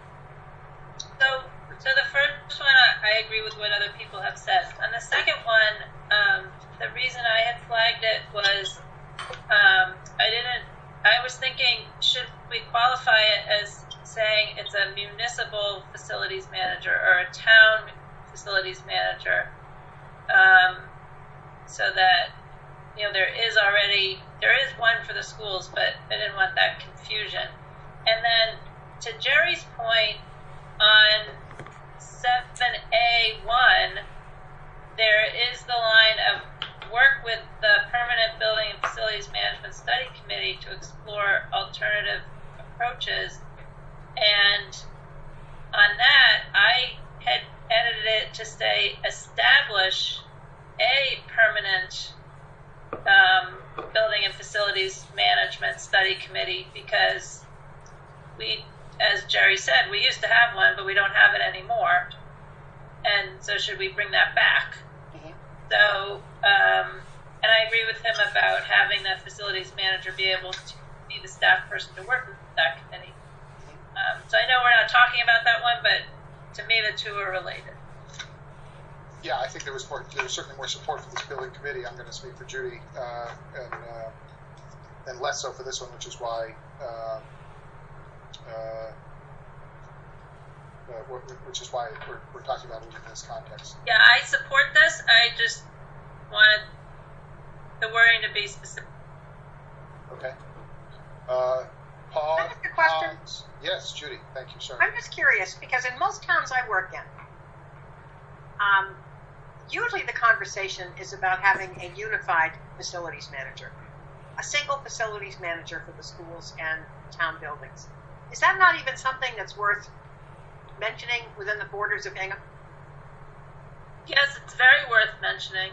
[SPEAKER 9] So, so the first one, I agree with what other people have said. On the second one, um, the reason I had flagged it was um, I didn't. I was thinking, should we qualify it as saying it's a municipal facilities manager or a town facilities manager, um, so that you know there is already there is one for the schools, but I didn't want that confusion. And then to Jerry's point, on seven A one, there is the line of work with the Permanent Building and Facilities Management Study Committee to explore alternative approaches. And on that, I had edited it to say establish a permanent study committee because we, as Jerry said, we used to have one, but we don't have it anymore. And so should we bring that back?
[SPEAKER 4] Mm-hmm.
[SPEAKER 9] So, um, and I agree with him about having the facilities manager be able to be the staff person to work with that committee. Um, so I know we're not talking about that one, but to me the two are related.
[SPEAKER 1] Yeah, I think there was more. There was certainly more support for this building committee. I'm going to speak for Judy, uh, and uh, and less so for this one, which is why, uh, uh, uh, which is why we're, we're talking about it in this context.
[SPEAKER 9] Yeah, I support this. I just wanted the wording to be specific.
[SPEAKER 1] Okay. Uh, Paul.
[SPEAKER 4] Can I ask a question?
[SPEAKER 1] Hans, yes, Judy. Thank you, sir.
[SPEAKER 4] I'm just curious because in most towns I work in, um, usually the conversation is about having a unified facilities manager, a single facilities manager for the schools and town buildings. Is that not even something that's worth mentioning within the borders of Hingham?
[SPEAKER 9] Yes, it's very worth mentioning.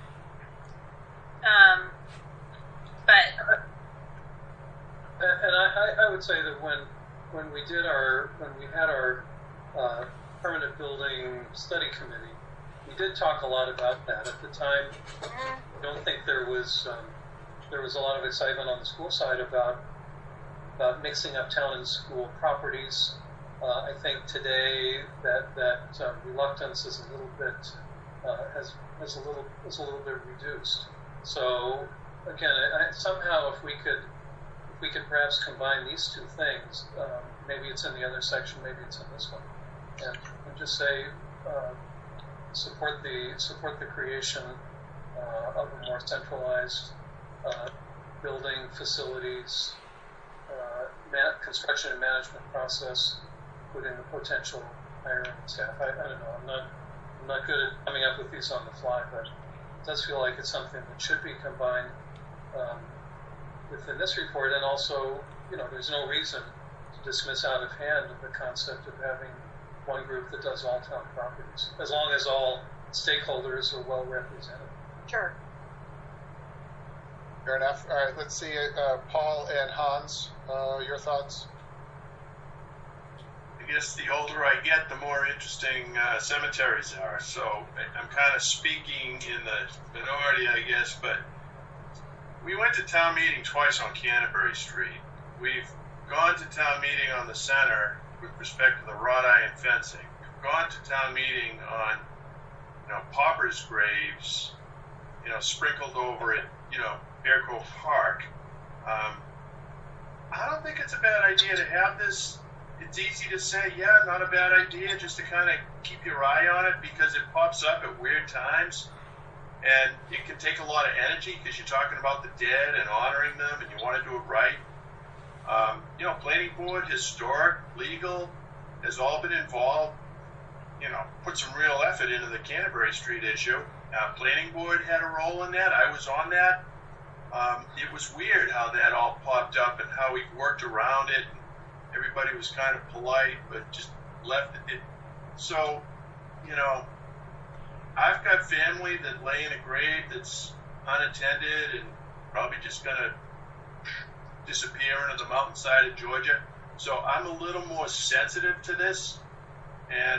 [SPEAKER 9] Um, but
[SPEAKER 12] and I, I would say that when when we did our when we had our uh, permanent building study committee, we did talk a lot about that. At the time, I don't think there was um, there was a lot of excitement on the school side about about mixing up town and school properties. Uh, I think today that that uh, reluctance is a little bit uh, has has a little is a little bit reduced. So again, I, somehow if we could if we could perhaps combine these two things, um, maybe it's in the other section, maybe it's in this one, and, and just say uh, support the support the creation uh, of a more centralized uh, building facilities uh, man- construction and management process, including the potential hiring staff. I, I don't know. I'm not I'm not good at coming up with these on the fly, but it does feel like it's something that should be combined um, within this report. And also, you know, there's no reason to dismiss out of hand the concept of having one group that does all town properties, as long as all stakeholders are well represented.
[SPEAKER 4] Sure.
[SPEAKER 1] Fair enough. All right, let's see. Uh, Paul and Hans, uh, your thoughts?
[SPEAKER 5] I guess the older I get, the more interesting uh, cemeteries are. So I'm kind of speaking in the minority, I guess, but we went to town meeting twice on Canterbury Street. We've gone to town meeting on the center with respect to the wrought iron fencing. We've gone to town meeting on, you know, paupers' graves, you know, sprinkled over at, you know, Bear Cove Park. Um, I don't think it's a bad idea to have this. It's easy to say, yeah, not a bad idea, just to kind of keep your eye on it because it pops up at weird times. And it can take a lot of energy because you're talking about the dead and honoring them and you want to do it right. Um, you know, planning board, historic, legal, has all been involved, you know, put some real effort into the Canterbury Street issue. Uh, planning board had a role in that. I was on that. Um, it was weird how that all popped up and how we worked around it. Everybody was kind of polite, but just left it. So, you know, I've got family that lay in a grave that's unattended and probably just going to disappear into the mountainside of Georgia. So I'm a little more sensitive to this. And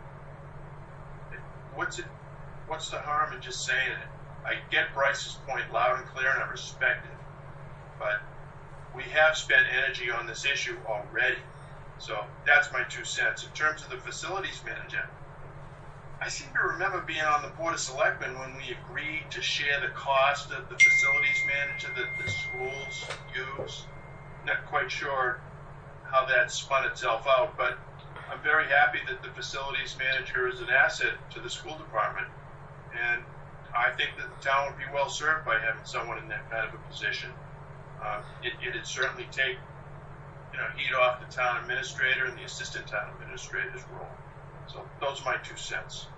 [SPEAKER 5] what's it? What's the harm in just saying it? I get Bryce's point loud and clear, and I respect it. But we have spent energy on this issue already. So that's my two cents. In terms of the facilities manager, I seem to remember being on the Board of Selectmen when we agreed to share the cost of the facilities manager that the schools use. Not quite sure how that spun itself out, but I'm very happy that the facilities manager is an asset to the school department. And I think that the town would be well served by having someone in that kind of a position. Uh, it, it'd certainly take, you know, heat off the town administrator and the assistant town administrator's role. So those are my two cents.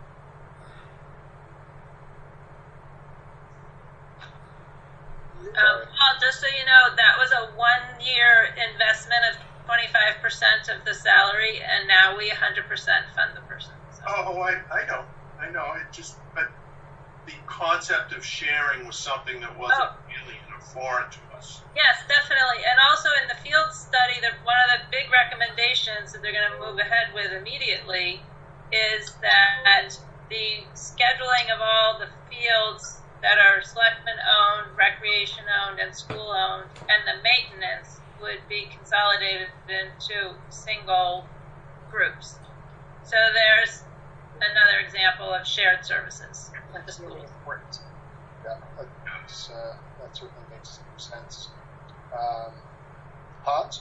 [SPEAKER 9] Um, well, just so you know, that was a one-year investment of twenty-five percent of the salary, and now we one hundred percent fund the person. So.
[SPEAKER 5] Oh, I, I know. I know. It just, but the concept of sharing was something that wasn't
[SPEAKER 9] Oh.
[SPEAKER 5] really alien or foreign to us.
[SPEAKER 9] Yes, definitely. And also in the field study, that one of the big recommendations that they're going to move ahead with immediately is that the scheduling of all the fields that are selectmen owned, recreation owned, and school owned, and the maintenance would be consolidated into single groups. So there's another example of shared services with the schools.
[SPEAKER 4] Important.
[SPEAKER 1] Yeah, that's, uh, that certainly makes sense. Um, Hans?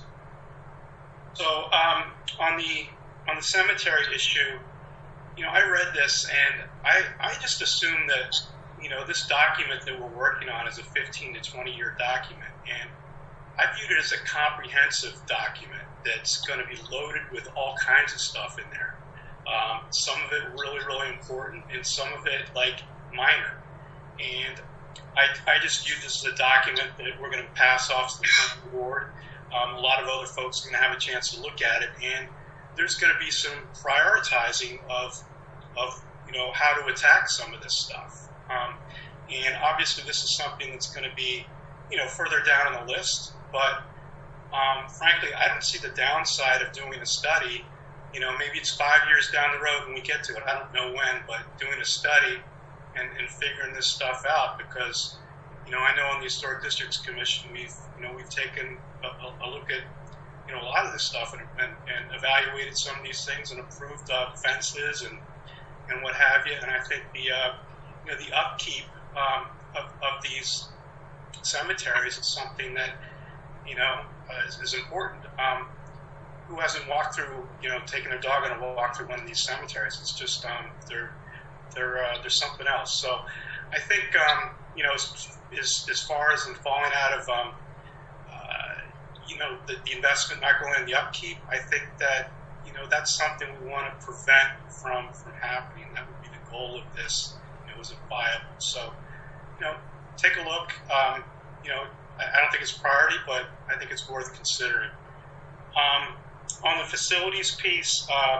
[SPEAKER 6] So um, on the on the cemetery issue, you know, I read this and I I just assumed that, you know, this document that we're working on is a fifteen to twenty year document, and I viewed it as a comprehensive document that's going to be loaded with all kinds of stuff in there. Um, some of it really, really important, and some of it like minor. And I, I just view this as a document that we're going to pass off to the planning board. Um, a lot of other folks are going to have a chance to look at it, and there's going to be some prioritizing of, of you know, how to attack some of this stuff. Um, and obviously, this is something that's going to be, you know, further down on the list. But um, frankly, I don't see the downside of doing a study. You know, maybe it's five years down the road when we get to it. I don't know when, but doing a study and, and figuring this stuff out, because, you know, I know on the Historic Districts Commission, we've, you know, we've taken a, a look at, you know, a lot of this stuff and, and, and evaluated some of these things and approved uh, fences and, and what have you. And I think the, uh, you know, the upkeep um, of, of these cemeteries is something that, you know, uh, is, is important. Um, who hasn't walked through, you know, taken their dog on a walk through one of these cemeteries? It's just, um, they're, they're, uh, there's something else. So I think, um, you know, as, as, as far as in falling out of, um, uh, you know, the, the investment not going in the upkeep, I think that, you know, that's something we want to prevent from, from happening. That would be the goal of this. You know, is it viable? So, you know, take a look. Um, you know, I, I don't think it's a priority, but I think it's worth considering. Um, On the facilities piece, uh,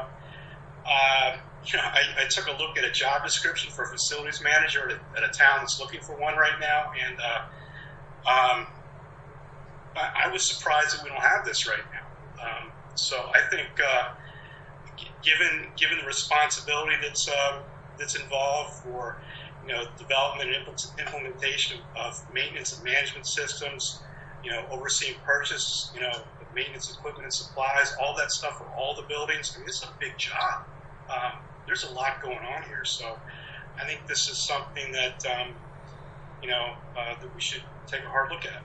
[SPEAKER 6] uh, you know, I, I took a look at a job description for a facilities manager at a, at a town that's looking for one right now, and uh, um, I, I was surprised that we don't have this right now. Um, so I think, uh, g- given given the responsibility that's uh, that's involved for, you know, development and impl- implementation of maintenance and management systems, you know, overseeing purchase, you know, maintenance equipment and supplies, all that stuff for all the buildings. I mean, it's a big job. Um, there's a lot going on here. So I think this is something that, um, you know, uh, that we should take a hard look at.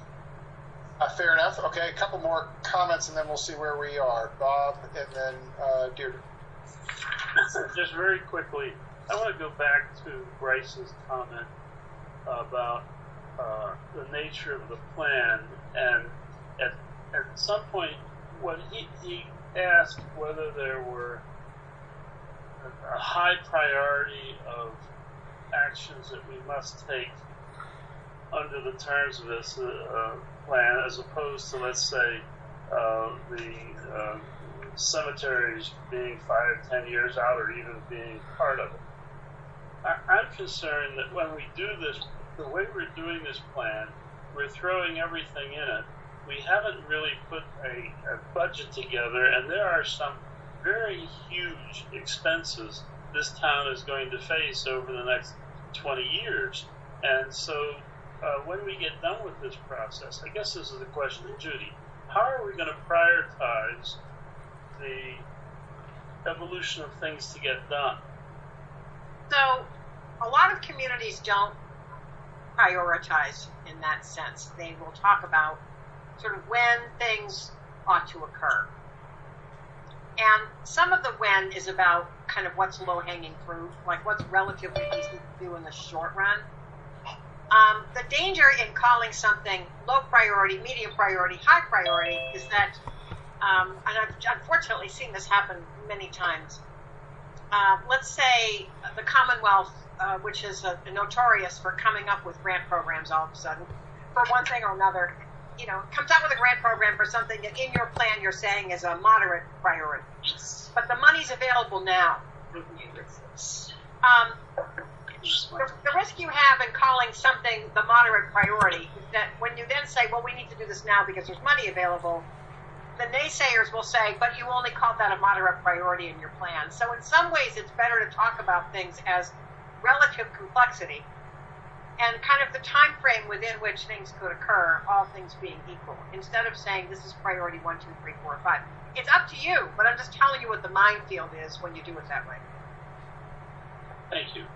[SPEAKER 1] Uh, fair enough. Okay, a couple more comments and then we'll see where we are. Bob and then uh, Deirdre.
[SPEAKER 3] Just very quickly, I want to go back to Bryce's comment about uh, the nature of the plan, and at At some point, when he, he asked whether there were a, a high priority of actions that we must take under the terms of this uh, plan, as opposed to, let's say, uh, the uh, cemeteries being five, ten years out, or even being part of it. I, I'm concerned that when we do this, the way we're doing this plan, we're throwing everything in it. We haven't really put a, a budget together, and there are some very huge expenses this town is going to face over the next twenty years. And so uh, when we get done with this process, I guess this is the question to Judy, how are we going to prioritize the evolution of things to get done?
[SPEAKER 4] So a lot of communities don't prioritize in that sense. They will talk about sort of when things ought to occur. And some of the when is about kind of what's low-hanging fruit, like what's relatively easy to do in the short run. Um, the danger in calling something low priority, medium priority, high priority is that, um, and I've unfortunately seen this happen many times. Uh, let's say the Commonwealth, uh, which is uh, notorious for coming up with grant programs all of a sudden, for one thing or another, you know, comes out with a grant program for something that in your plan you're saying is a moderate priority. But the money's available now. Um, the, the risk you have in calling something the moderate priority is that when you then say, well, we need to do this now because there's money available, the naysayers will say, but you only called that a moderate priority in your plan. So in some ways, it's better to talk about things as relative complexity and kind of the time frame within which things could occur, all things being equal, instead of saying this is priority one, two, three, four, five. It's up to you, but I'm just telling you what the minefield is when you do it that way.
[SPEAKER 3] Thank you.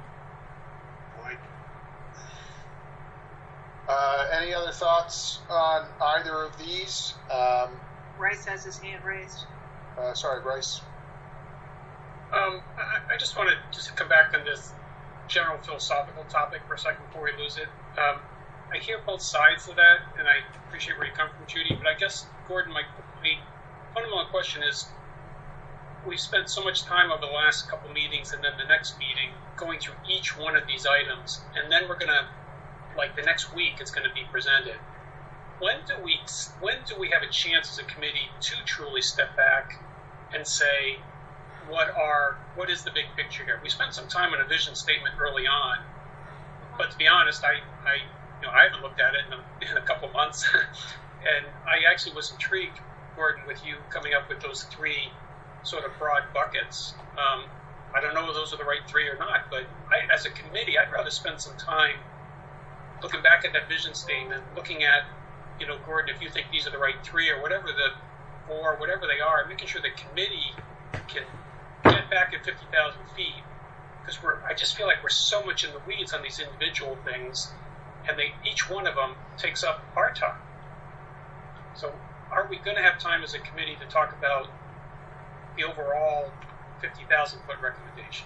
[SPEAKER 1] Uh, any other thoughts on either of these? Um,
[SPEAKER 4] Bryce has his hand raised.
[SPEAKER 1] uh, sorry, Bryce.
[SPEAKER 2] Um, I, I just want to just come back on this general philosophical topic for a second before we lose it. Um, I hear both sides of that, and I appreciate where you come from, Judy, but I guess, Gordon, my, my fundamental question is, we've spent so much time over the last couple meetings and then the next meeting going through each one of these items, and then we're going to, like the next week, it's going to be presented. When do we when do we have a chance as a committee to truly step back and say, what are what is the big picture here? We spent some time on a vision statement early on, but to be honest, I, I you know I haven't looked at it in a, in a couple months, and I actually was intrigued, Gordon, with you coming up with those three sort of broad buckets. Um, I don't know if those are the right three or not, but I, as a committee, I'd rather spend some time looking back at that vision statement, looking at, you know, Gordon, if you think these are the right three or whatever the four, whatever they are, making sure the committee can get back at fifty thousand feet, because we're, I just feel like we're so much in the weeds on these individual things, and they, each one of them takes up our time. So are we going to have time as a committee to talk about the overall fifty thousand foot recommendation?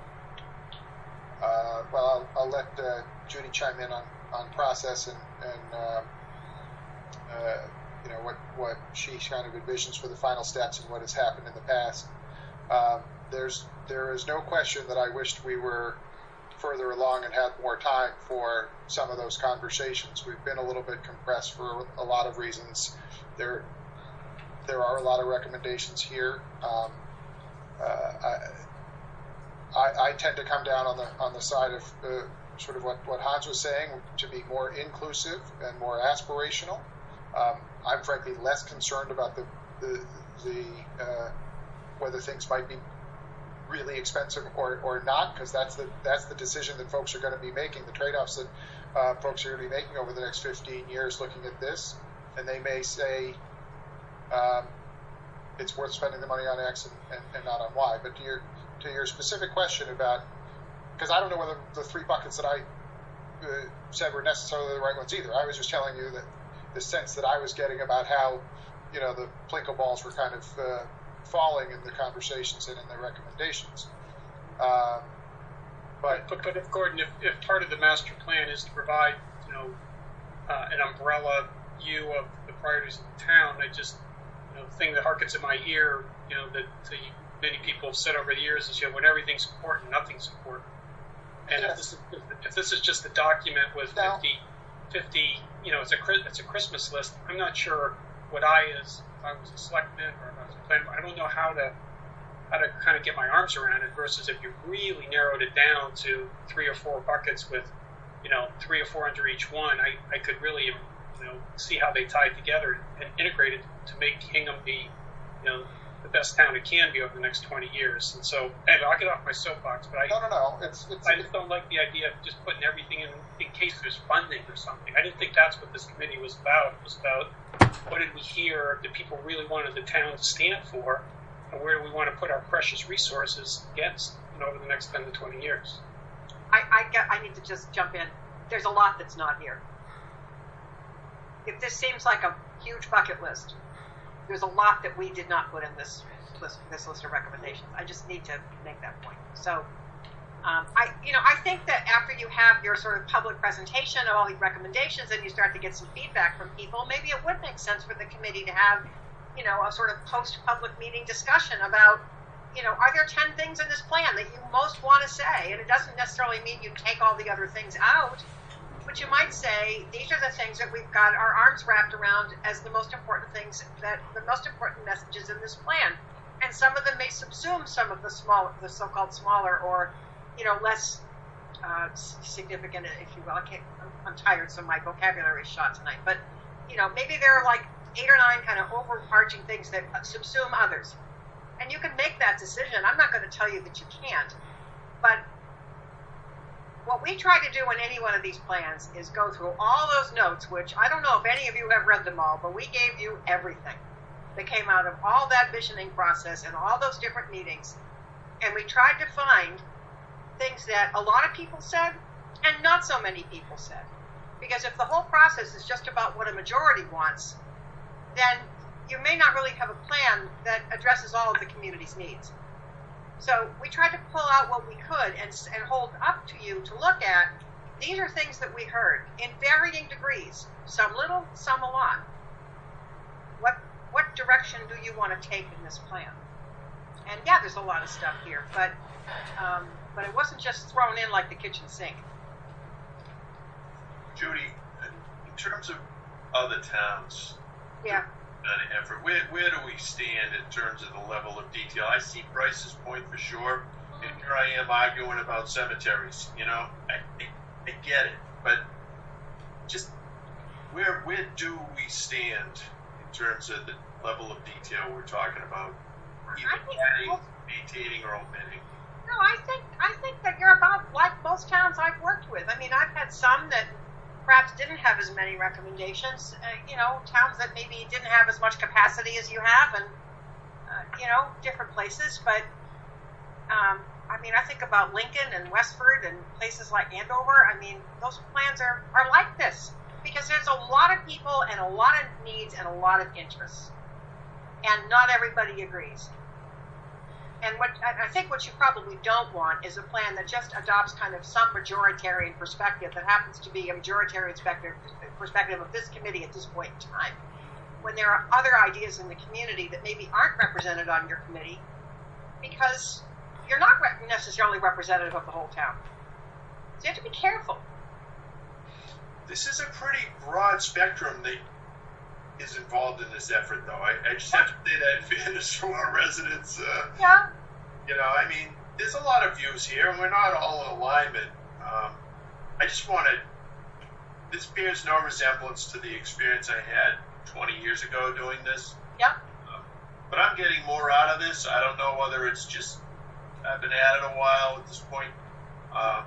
[SPEAKER 1] Uh, well, I'll, I'll let uh, Judy chime in on, on process and, and uh, uh, you know, what, what she kind of envisions for the final steps and what has happened in the past. Um, there's there is no question that I wished we were further along and had more time for some of those conversations. We've been a little bit compressed for a lot of reasons. There there are a lot of recommendations here. Um, uh, I, I, I tend to come down on the on the side of uh, sort of what, what Hans was saying, to be more inclusive and more aspirational. Um, I'm frankly less concerned about the the, the uh, whether things might be really expensive or, or not, because that's the that's the decision that folks are going to be making, the trade-offs that uh, folks are going to be making over the next fifteen years looking at this, and they may say um, it's worth spending the money on X and, and, and not on Y. But to your to your specific question about, because I don't know whether the three buckets that I uh, said were necessarily the right ones either. I was just telling you that the sense that I was getting about how, you know, the Plinko balls were kind of uh, falling in the conversations and in the recommendations. Um, but,
[SPEAKER 2] but but if Gordon, if, if part of the master plan is to provide, you know, uh, an umbrella view of the priorities of the town, I just, you know, the thing that harkens in my ear, you know, that the, many people have said over the years is, you know, when everything's important, nothing's important. And yes. if this is if this is just a document with no. fifty, fifty, you know, it's a it's a Christmas list. I'm not sure what I is. If I was a selectman or if I was a planner, I don't know how to how to kind of get my arms around it. Versus if you really narrowed it down to three or four buckets with, you know, three or four under each one, I, I could really, you know, see how they tie together and integrate it to make Hingham be, you know, the best town it can be over the next twenty years. And so, anyway, I'll get off my soapbox, but I
[SPEAKER 1] no, no, no. It's, it's,
[SPEAKER 2] I just don't like the idea of just putting everything in in case there's funding or something. I didn't think that's what this committee was about. It was about what did we hear that people really wanted the town to stand for, and where do we want to put our precious resources against, you know, over the next ten to twenty years.
[SPEAKER 4] I, I, get, I need to just jump in. There's a lot that's not here. If this seems like a huge bucket list, there's a lot that we did not put in this list, this list of recommendations. I just need to make that point. So, um, I, you know, I think that after you have your sort of public presentation of all these recommendations and you start to get some feedback from people, maybe it would make sense for the committee to have, you know, a sort of post-public meeting discussion about, you know, are there ten things in this plan that you most want to say? And it doesn't necessarily mean you take all the other things out, but you might say, these are the things that we've got our arms wrapped around as the most important things, that the most important messages in this plan. And some of them may subsume some of the small, the so-called smaller or, you know, less uh, significant, if you will. I can't, I'm, I'm tired, so my vocabulary is shot tonight. But, you know, maybe there are like eight or nine kind of overarching things that subsume others. And you can make that decision. I'm not going to tell you that you can't. But what we try to do in any one of these plans is go through all those notes, which I don't know if any of you have read them all, but we gave you everything that came out of all that visioning process and all those different meetings. And we tried to find things that a lot of people said and not so many people said. Because if the whole process is just about what a majority wants, then you may not really have a plan that addresses all of the community's needs. So we tried to pull out what we could and, and hold up to you to look at. These are things that we heard in varying degrees, some little, some a lot. What what direction do you want to take in this plan? And yeah, there's a lot of stuff here, but um, but it wasn't just thrown in like the kitchen sink.
[SPEAKER 5] Judy, in terms of other towns,
[SPEAKER 4] yeah,
[SPEAKER 5] an effort, where where do we stand in terms of the level of detail? I see Bryce's point for sure, and here I am arguing about cemeteries. You know, I, I, I get it, but just where where do we stand in terms of the level of detail we're talking about? Either adding, maintaining, or omitting.
[SPEAKER 4] No, I think I think that you're about like most towns I've worked with. I mean, I've had some that perhaps didn't have as many recommendations. Uh, you know, towns that maybe didn't have as much capacity as you have, and uh, you know, different places. But um, I mean, I think about Lincoln and Westford and places like Andover. I mean, those plans are are like this because there's a lot of people and a lot of needs and a lot of interests, and not everybody agrees. And what I think what you probably don't want is a plan that just adopts kind of some majoritarian perspective that happens to be a majoritarian perspective of this committee at this point in time, when there are other ideas in the community that maybe aren't represented on your committee because you're not necessarily representative of the whole town. So you have to be careful.
[SPEAKER 5] This is a pretty broad spectrum that is involved in this effort, though. I, I just have to say that in fairness to our residents. Uh,
[SPEAKER 4] yeah.
[SPEAKER 5] You know, I mean, there's a lot of views here, and we're not all in alignment. Um, I just want to. This bears no resemblance to the experience I had twenty years ago doing this.
[SPEAKER 4] Yeah.
[SPEAKER 5] Um, but I'm getting more out of this. I don't know whether it's just I've been at it a while at this point. Um,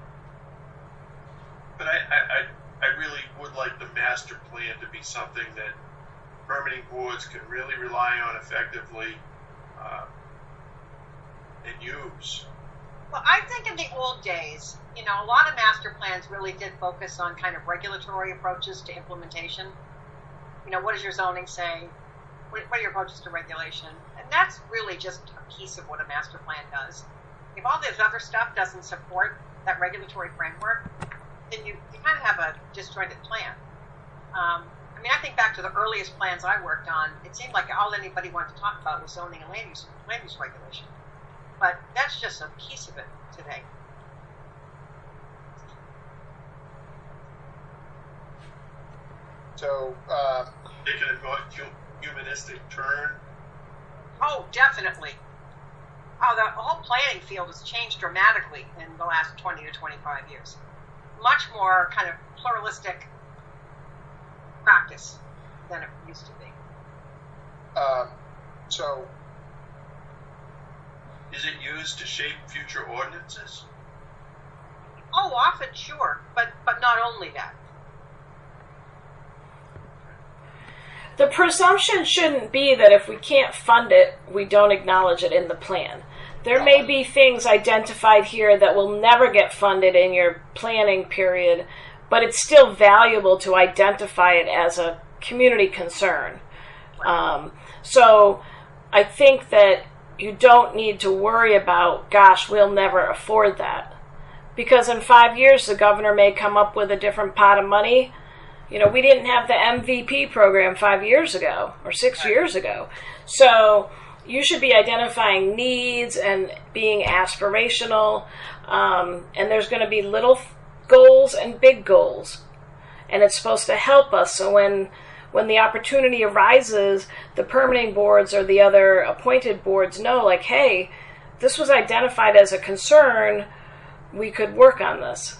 [SPEAKER 5] but I, I, I, I really would like the master plan to be something that permitting boards can really rely on effectively uh, and use.
[SPEAKER 4] Well, I think in the old days, you know, a lot of master plans really did focus on kind of regulatory approaches to implementation. You know, what does your zoning say? What, what are your approaches to regulation? And that's really just a piece of what a master plan does. If all this other stuff doesn't support that regulatory framework, then you, you kind of have a disjointed plan. Um, I mean, I think back to the earliest plans I worked on, it seemed like all anybody wanted to talk about was zoning and land use, land use regulation. But that's just a piece of it today.
[SPEAKER 1] So, uh,
[SPEAKER 5] taking a more humanistic turn.
[SPEAKER 4] Oh, definitely. Oh, the whole planning field has changed dramatically in the last twenty to twenty-five years. Much more kind of pluralistic practice than it used to be.
[SPEAKER 1] Um, so,
[SPEAKER 5] is it used to shape future ordinances?
[SPEAKER 4] Oh, often, sure, but but not only that.
[SPEAKER 11] The presumption shouldn't be that if we can't fund it, we don't acknowledge it in the plan. There may be things identified here that will never get funded in your planning period, but it's still valuable to identify it as a community concern. Um, so I think that you don't need to worry about, gosh, we'll never afford that. Because in five years, the governor may come up with a different pot of money. You know, we didn't have the M V P program five years ago or six years ago. So you should be identifying needs and being aspirational. Um, and there's going to be little goals and big goals. And it's supposed to help us. So when when the opportunity arises, the permitting boards or the other appointed boards know, like, hey, this was identified as a concern. we could work on this.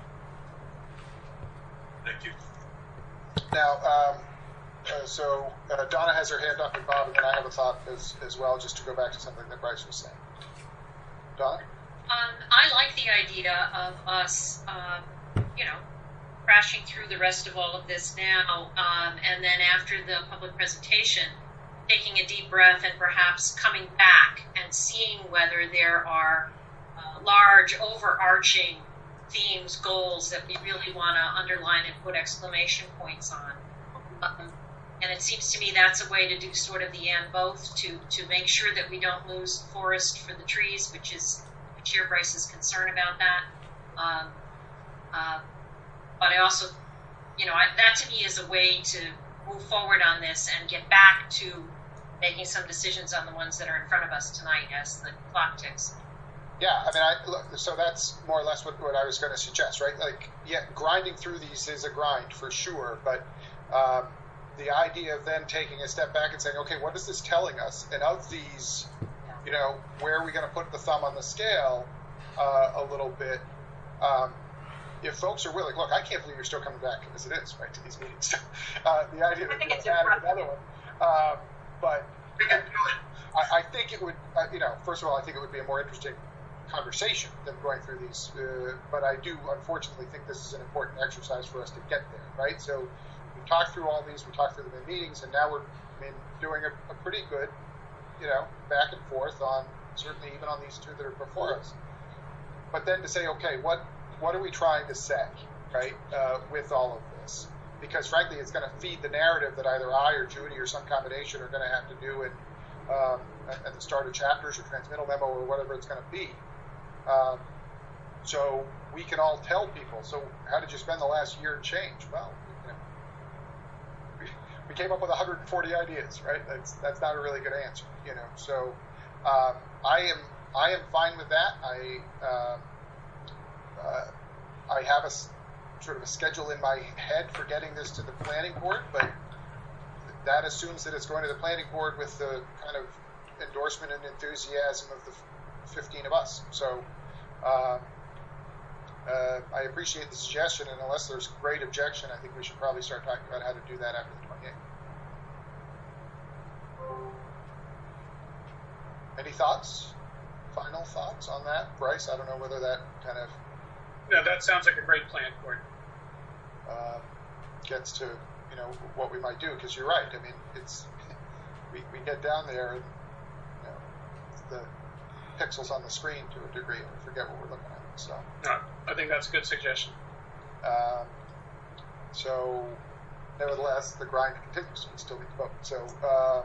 [SPEAKER 5] Thank you.
[SPEAKER 1] Now, um, uh, so uh, Donna has her hand up, and Bob, and then I have a thought as, as well, just to go back to something that Bryce was saying. Donna?
[SPEAKER 8] Um, I like the idea of us, um, you know, crashing through the rest of all of this now, um, and then after the public presentation, taking a deep breath and perhaps coming back and seeing whether there are uh, large, overarching themes, goals that we really want to underline and put exclamation points on. Um, and it seems to me that's a way to do sort of the and both, to, to make sure that we don't lose the forest for the trees, which is Chair Bryce's concern about that. Um, uh, but I also, you know, I, that to me is a way to move forward on this and get back to making some decisions on the ones that are in front of us tonight as the clock ticks.
[SPEAKER 1] Yeah, I mean, I, look, so that's more or less what, what I was going to suggest, right? Like, yeah, grinding through these is a grind for sure, but um, the idea of then taking a step back and saying, okay, what is this telling us? And of these, you know, where are we going to put the thumb on the scale uh, a little bit? Um, if folks are willing, look, I can't believe you're still coming back as it is, right, to these meetings. uh, the idea that you're adding another one. Um, but I, I think it would, uh, you know, first of all, I think it would be a more interesting conversation than going through these. Uh, but I do, unfortunately, think this is an important exercise for us to get there, right? So we talked through all these, we talked through them in meetings, and now we're, I mean, doing a, a pretty good, you know, back and forth on, certainly even on these two that are before us. But then to say, okay, what what are we trying to say, right, uh, with all of this? Because frankly, it's going to feed the narrative that either I or Judy or some combination are going to have to do in, um, at, at the start of chapters or transmittal memo or whatever it's going to be. Um, so we can all tell people, so how did you spend the last year and change? Well, you know, we, we came up with one hundred forty ideas, right? That's that's not a really good answer, you know. So um, I am I am fine with that. I um, uh, I have a sort of a schedule in my head for getting this to the planning board, but that assumes that it's going to the planning board with the kind of endorsement and enthusiasm of the fifteen of us. So uh, uh, I appreciate the suggestion, and unless there's great objection, I think we should probably start talking about how to do that after the twenty-eighth. Any thoughts? Final thoughts on that? Bryce, I don't know whether that kind of...
[SPEAKER 2] No, that sounds like a great plan, Gordon.
[SPEAKER 1] Uh, gets to, you know, what we might do, because you're right. I mean, it's we, we get down there and, you know, the pixels on the screen to a degree, and we forget what we're looking at. So
[SPEAKER 2] no, I think that's a good suggestion.
[SPEAKER 1] Um, so, nevertheless, the grind continues. We still need to vote. So, uh,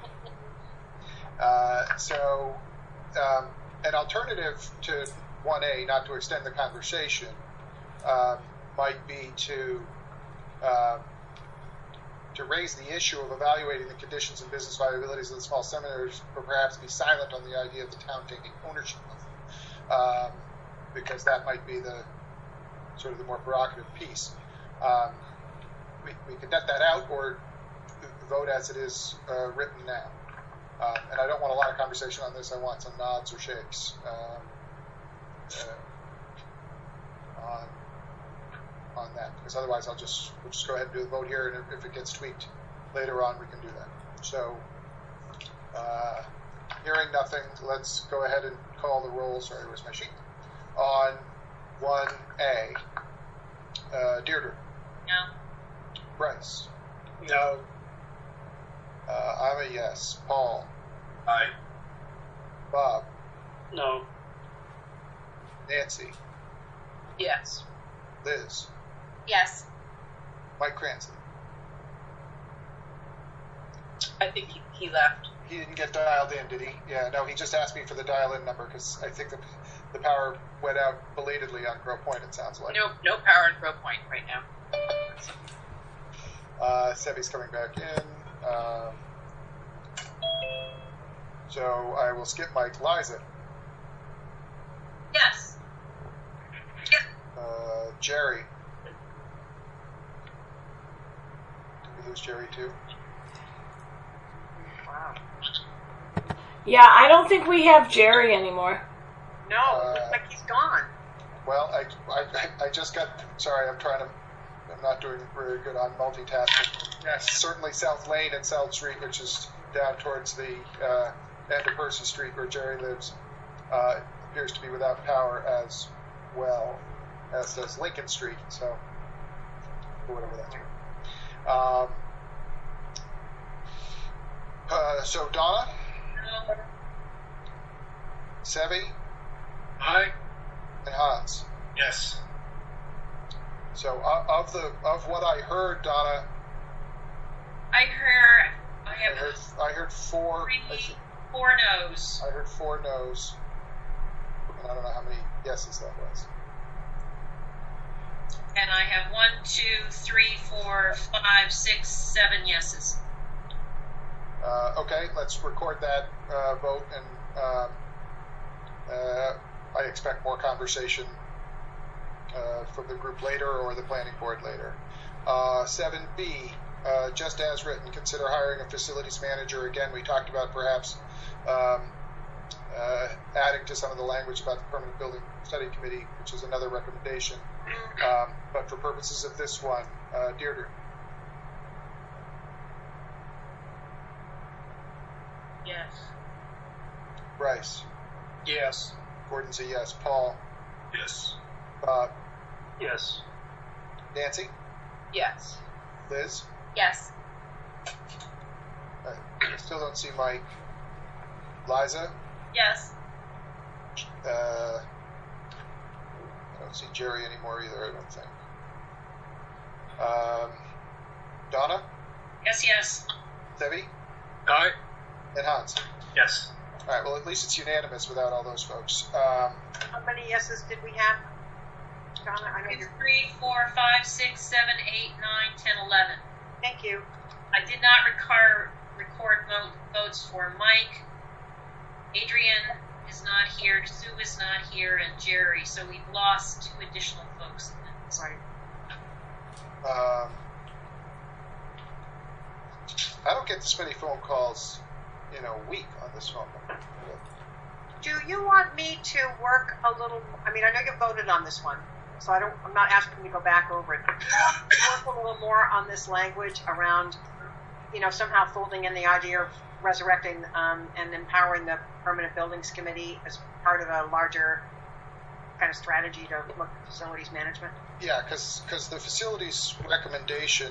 [SPEAKER 1] uh, so um, an alternative to one A, not to extend the conversation, um, might be to uh, to raise the issue of evaluating the conditions and business viabilities of the small seminaries, or perhaps be silent on the idea of the town taking ownership of them, um, because that might be the sort of the more provocative piece. Um, we, we could net that out or vote as it is uh, written now. Uh, and I don't want a lot of conversation on this. I want some nods or shakes um, uh, on on that, because otherwise I'll just we'll just go ahead and do the vote here, and if, if it gets tweaked later on, we can do that. So, uh, hearing nothing, let's go ahead and call the roll. Sorry, where's my sheet? On one A, uh, Deirdre.
[SPEAKER 8] No.
[SPEAKER 1] Bryce.
[SPEAKER 2] No.
[SPEAKER 1] Uh, I'm a yes. Paul.
[SPEAKER 5] Aye.
[SPEAKER 1] Bob.
[SPEAKER 3] No.
[SPEAKER 1] Nancy.
[SPEAKER 9] Yes.
[SPEAKER 1] Liz.
[SPEAKER 10] Yes.
[SPEAKER 1] Mike Cranston.
[SPEAKER 9] I think he, he left.
[SPEAKER 1] He didn't get dialed in, did he? Yeah, no, he just asked me for the dial-in number because I think the, the power went out belatedly on Crow Point, it sounds like.
[SPEAKER 9] No, no power in Crow Point right now.
[SPEAKER 1] Uh, Sebi's coming back in. Um, so I will skip Mike. Liza.
[SPEAKER 9] Yes.
[SPEAKER 1] Uh, Jerry. Did we lose Jerry too?
[SPEAKER 4] Wow.
[SPEAKER 11] Yeah, I don't think we have Jerry anymore.
[SPEAKER 4] No,
[SPEAKER 1] Uh,
[SPEAKER 4] looks like he's gone.
[SPEAKER 1] Well, I, I, I just got, sorry, I'm trying to, I'm not doing very good on multitasking. Yes, certainly South Lane and South Street, which is down towards the uh, end of Percy Street where Jerry lives, uh, appears to be without power as well, as does Lincoln Street, so, or whatever that's worth. Um, uh, so, Donna?
[SPEAKER 8] No.
[SPEAKER 1] Sevi?
[SPEAKER 2] Aye.
[SPEAKER 1] And Hans?
[SPEAKER 5] Yes.
[SPEAKER 1] So, uh, of the of what I heard, Donna,
[SPEAKER 8] I heard, I
[SPEAKER 1] I
[SPEAKER 8] have
[SPEAKER 1] heard I heard four.
[SPEAKER 8] three,
[SPEAKER 1] I, th-
[SPEAKER 8] four no's.
[SPEAKER 1] I heard four no's, and I don't know how many yeses that was.
[SPEAKER 8] And I have one, two, three, four, five, six, seven yeses.
[SPEAKER 1] Uh, okay, let's record that uh, vote, and um, uh, I expect more conversation uh, from the group later or the planning board later. Uh, seven B, uh, just as written, consider hiring a facilities manager. Again, we talked about perhaps um, uh, adding to some of the language about the Permanent Building Study Committee, which is another recommendation. Um, but for purposes of this one, uh, Deirdre.
[SPEAKER 9] Yes.
[SPEAKER 1] Bryce.
[SPEAKER 2] Yes.
[SPEAKER 1] Gordon's a yes. Paul.
[SPEAKER 5] Yes.
[SPEAKER 1] Bob.
[SPEAKER 3] Yes.
[SPEAKER 1] Nancy.
[SPEAKER 9] Yes.
[SPEAKER 1] Liz.
[SPEAKER 10] Yes.
[SPEAKER 1] I still don't see Mike. Liza.
[SPEAKER 9] Yes.
[SPEAKER 1] Uh, I don't see Jerry anymore either, I don't think. Um, Donna.
[SPEAKER 8] Yes, yes.
[SPEAKER 1] Debbie.
[SPEAKER 2] Aye.
[SPEAKER 1] And Hans.
[SPEAKER 6] Yes.
[SPEAKER 1] All right, well, at least it's unanimous without all those folks. Um,
[SPEAKER 4] How many yeses did we have? Donna, I know
[SPEAKER 8] It's
[SPEAKER 4] you're.
[SPEAKER 8] three, four, five, six, seven, eight, nine, ten, eleven.
[SPEAKER 4] Thank you.
[SPEAKER 8] I did not record record vote, votes for Mike. Adrian is not here. Sue is not here, and Jerry. So we've lost two additional folks.
[SPEAKER 4] Right.
[SPEAKER 1] um, I don't get this many phone calls in a week on this phone number.
[SPEAKER 4] Do you want me to work a little? I mean, I know you voted on this one, so I don't. I'm not asking you to go back over it. But do you want me to work a little more on this language around, you know, somehow folding in the idea of resurrecting um, and empowering the Permanent Buildings Committee as part of a larger kind of strategy to look at facilities management?
[SPEAKER 1] Yeah, because the facilities recommendation,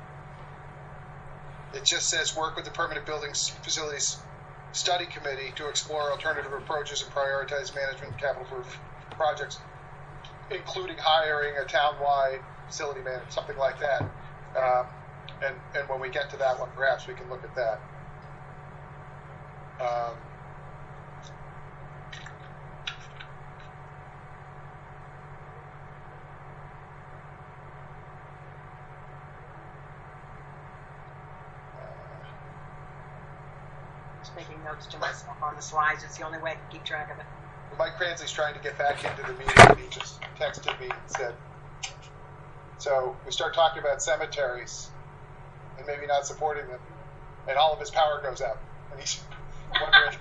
[SPEAKER 1] it just says work with the Permanent Buildings Facilities Study Committee to explore alternative approaches and prioritize management capital for projects, including hiring a town-wide facility manager, something like that. Um, and, and when we get to that one, perhaps we can look at that. Um,
[SPEAKER 4] Just making notes to myself on the slides. It's the only way I can keep track of it.
[SPEAKER 1] Mike Cransley's trying to get back into the meeting, and he just texted me and said, so we start talking about cemeteries and maybe not supporting them, and all of his power goes out. And he's wondering,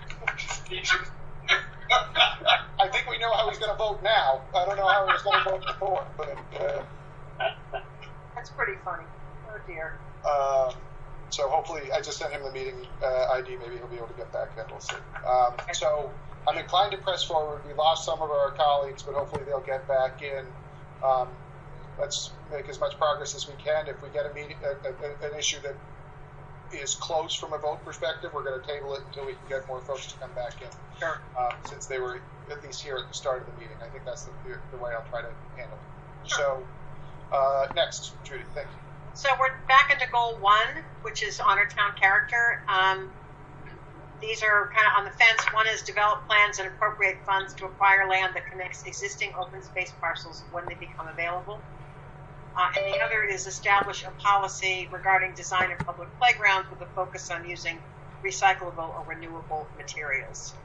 [SPEAKER 1] I think we know how he's going to vote now. I don't know how he was going to vote before, but uh,
[SPEAKER 4] That's pretty funny. Oh dear.
[SPEAKER 1] uh, so hopefully, I just sent him the meeting uh, I D. Maybe he'll be able to get back in. We'll see. Um, so I'm inclined to press forward. We lost some of our colleagues, but hopefully they'll get back in. Um, let's make as much progress as we can. If we get a meeting, a, a, an issue that is close from a vote perspective, we're going to table it until we can get more folks to come back in.
[SPEAKER 4] Sure.
[SPEAKER 1] Um, since they were at least here at the start of the meeting, I think that's the, the way I'll try to handle it.
[SPEAKER 4] Sure.
[SPEAKER 1] So uh, next, Judy, thank you.
[SPEAKER 4] So we're back into goal one, which is honor town character. Um, these are kind of on the fence. One is develop plans and appropriate funds to acquire land that connects existing open space parcels when they become available. Uh, and the other is establish a policy regarding design of public playgrounds with a focus on using recyclable or renewable materials.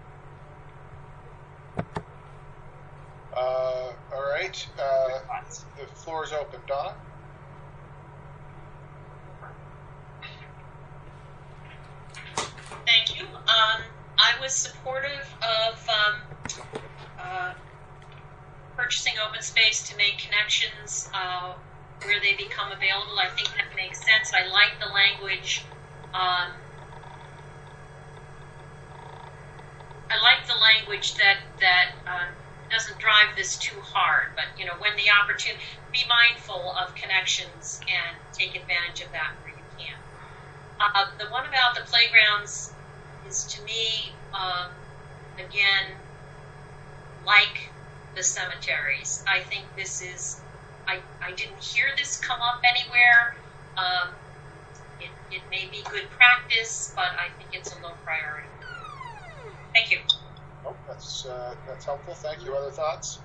[SPEAKER 1] Uh, all right. Uh, the floor is open. Donna?
[SPEAKER 8] Thank you. Um, I was supportive of um, uh, purchasing open space to make connections uh, where they become available. I think that makes sense. I like the language. Um, I like the language that that uh, doesn't drive this too hard. But you know, when the opportunity, be mindful of connections and take advantage of that where you can. Uh, the one about the playgrounds is, to me, um, again, like the cemeteries. I think this is, I, I didn't hear this come up anywhere. Um, it, it may be good practice, but I think it's a low priority. Thank you.
[SPEAKER 1] Oh, that's, uh, that's helpful. Thank you. Other thoughts?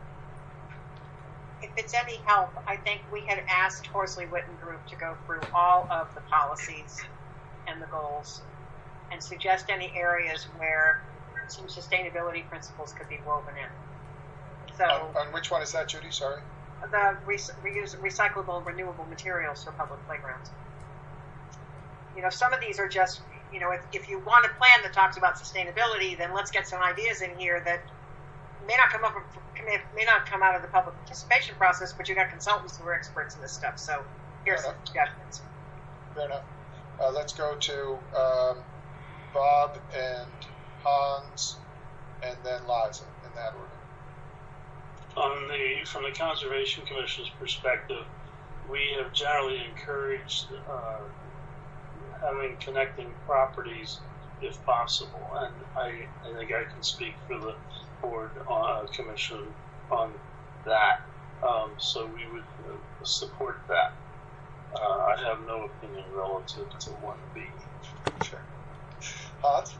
[SPEAKER 4] If it's any help, I think we had asked Horsley Witten Group to go through all of the policies and the goals and suggest any areas where some sustainability principles could be woven in. So,
[SPEAKER 1] On, on which one is that, Judy? Sorry.
[SPEAKER 4] the re- reuse recyclable and renewable materials for public playgrounds. You know, some of these are just, you know, if, if you want a plan that talks about sustainability, then let's get some ideas in here that may not come up, may, may not come out of the public participation process, but you got consultants who are experts in this stuff. So here's some suggestions.
[SPEAKER 1] Fair enough. Uh, let's go to um, Bob and Hans, and then Liza in that order.
[SPEAKER 3] On the from the Conservation Commission's perspective, we have generally encouraged uh, having connecting properties if possible, and I, I think I can speak for the board uh, commission on that. Um, so we would uh, support that. Uh, I have no opinion relative to one B.
[SPEAKER 1] Sure. Hans?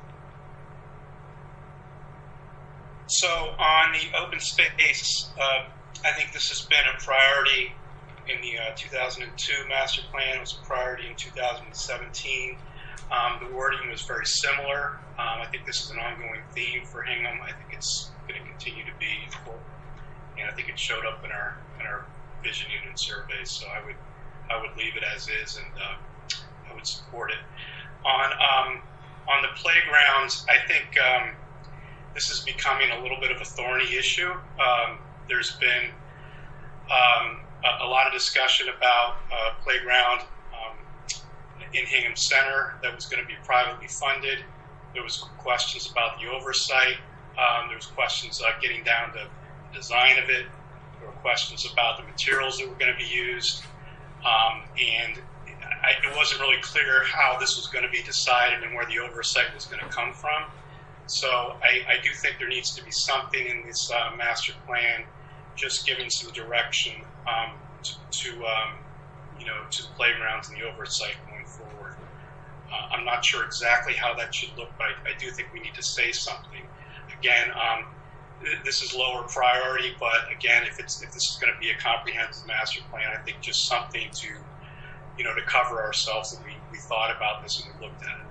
[SPEAKER 6] So on the open space, uh, I think this has been a priority in the uh, two thousand two master plan. It was a priority in two thousand seventeen. Um, the wording was very similar. Um, I think this is an ongoing theme for Hingham. I think it's going to continue to be important, and I think it showed up in our in our vision unit surveys. So I would I would leave it as is, and uh, I would support it. On um, on the playgrounds, I think. Um, This is becoming a little bit of a thorny issue. Um, there's been um, a, a lot of discussion about uh, playground um, in Hingham Center that was going to be privately funded. There was questions about the oversight. Um, there was questions uh, getting down to the design of it. There were questions about the materials that were going to be used. Um, and I, it wasn't really clear how this was going to be decided and where the oversight was going to come from. So I, I do think there needs to be something in this uh, master plan, just giving some direction um, to, to um, you know, to the playgrounds and the oversight going forward. Uh, I'm not sure exactly how that should look, but I, I do think we need to say something. Again, um, th- this is lower priority, but again, if it's if this is going to be a comprehensive master plan, I think just something to, you know, to cover ourselves that we, we thought about this and we looked at it.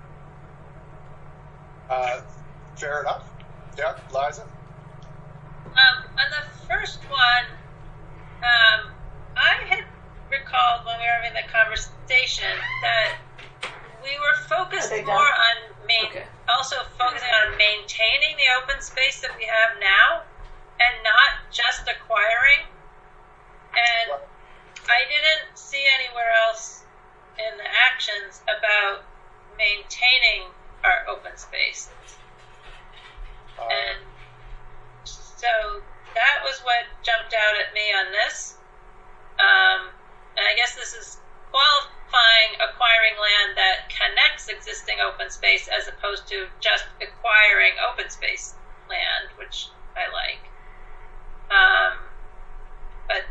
[SPEAKER 1] Uh, Fair enough. Yeah, Liza?
[SPEAKER 9] Um, on the first one, um, I had recalled when we were having the conversation that we were focused more on main, okay. also focusing on maintaining the open space that we have now and not just acquiring. And what? I didn't see anywhere else in the actions about maintaining our open space. And so that was what jumped out at me on this. Um, and I guess this is qualifying acquiring land that connects existing open space as opposed to just acquiring open space land, which I like. Um, but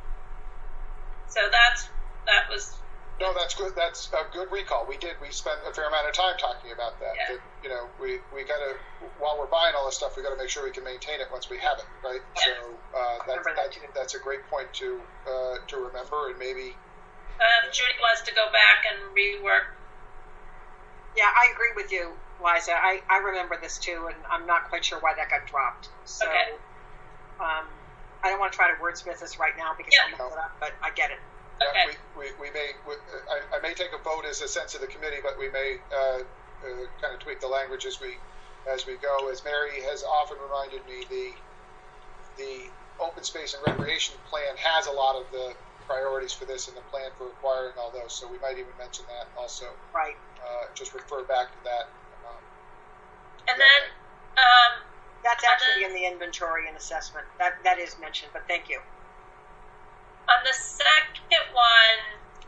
[SPEAKER 9] so that's that was.
[SPEAKER 1] No, that's good. That's a good recall. We did. We spent a fair amount of time talking about that.
[SPEAKER 9] Yeah.
[SPEAKER 1] That, you know, we, we got to, while we're buying all this stuff, we got to make sure we can maintain it once we have it, right?
[SPEAKER 9] Yeah.
[SPEAKER 1] So uh, that, that, that's a great point to uh, to remember, and maybe.
[SPEAKER 9] Uh, Judy wants to go back and rework.
[SPEAKER 4] Yeah, I agree with you, Liza. I, I remember this too, and I'm not quite sure why that got dropped. So,
[SPEAKER 9] okay.
[SPEAKER 4] um, I don't want to try to wordsmith this right now because
[SPEAKER 9] yeah.
[SPEAKER 4] I'll mess it up, but I get it.
[SPEAKER 9] Okay.
[SPEAKER 1] Yeah, we, we, we may, we, I, I may take a vote as a sense of the committee, but we may uh, uh, kind of tweak the language as we as we go. As Mary has often reminded me, the the open space and recreation plan has a lot of the priorities for this and the plan for acquiring all those. So we might even mention that also.
[SPEAKER 4] Right.
[SPEAKER 1] Uh, just refer back to that. Um,
[SPEAKER 9] and then um,
[SPEAKER 4] that's actually in the inventory and assessment. That that is mentioned, but thank you.
[SPEAKER 9] On the second one,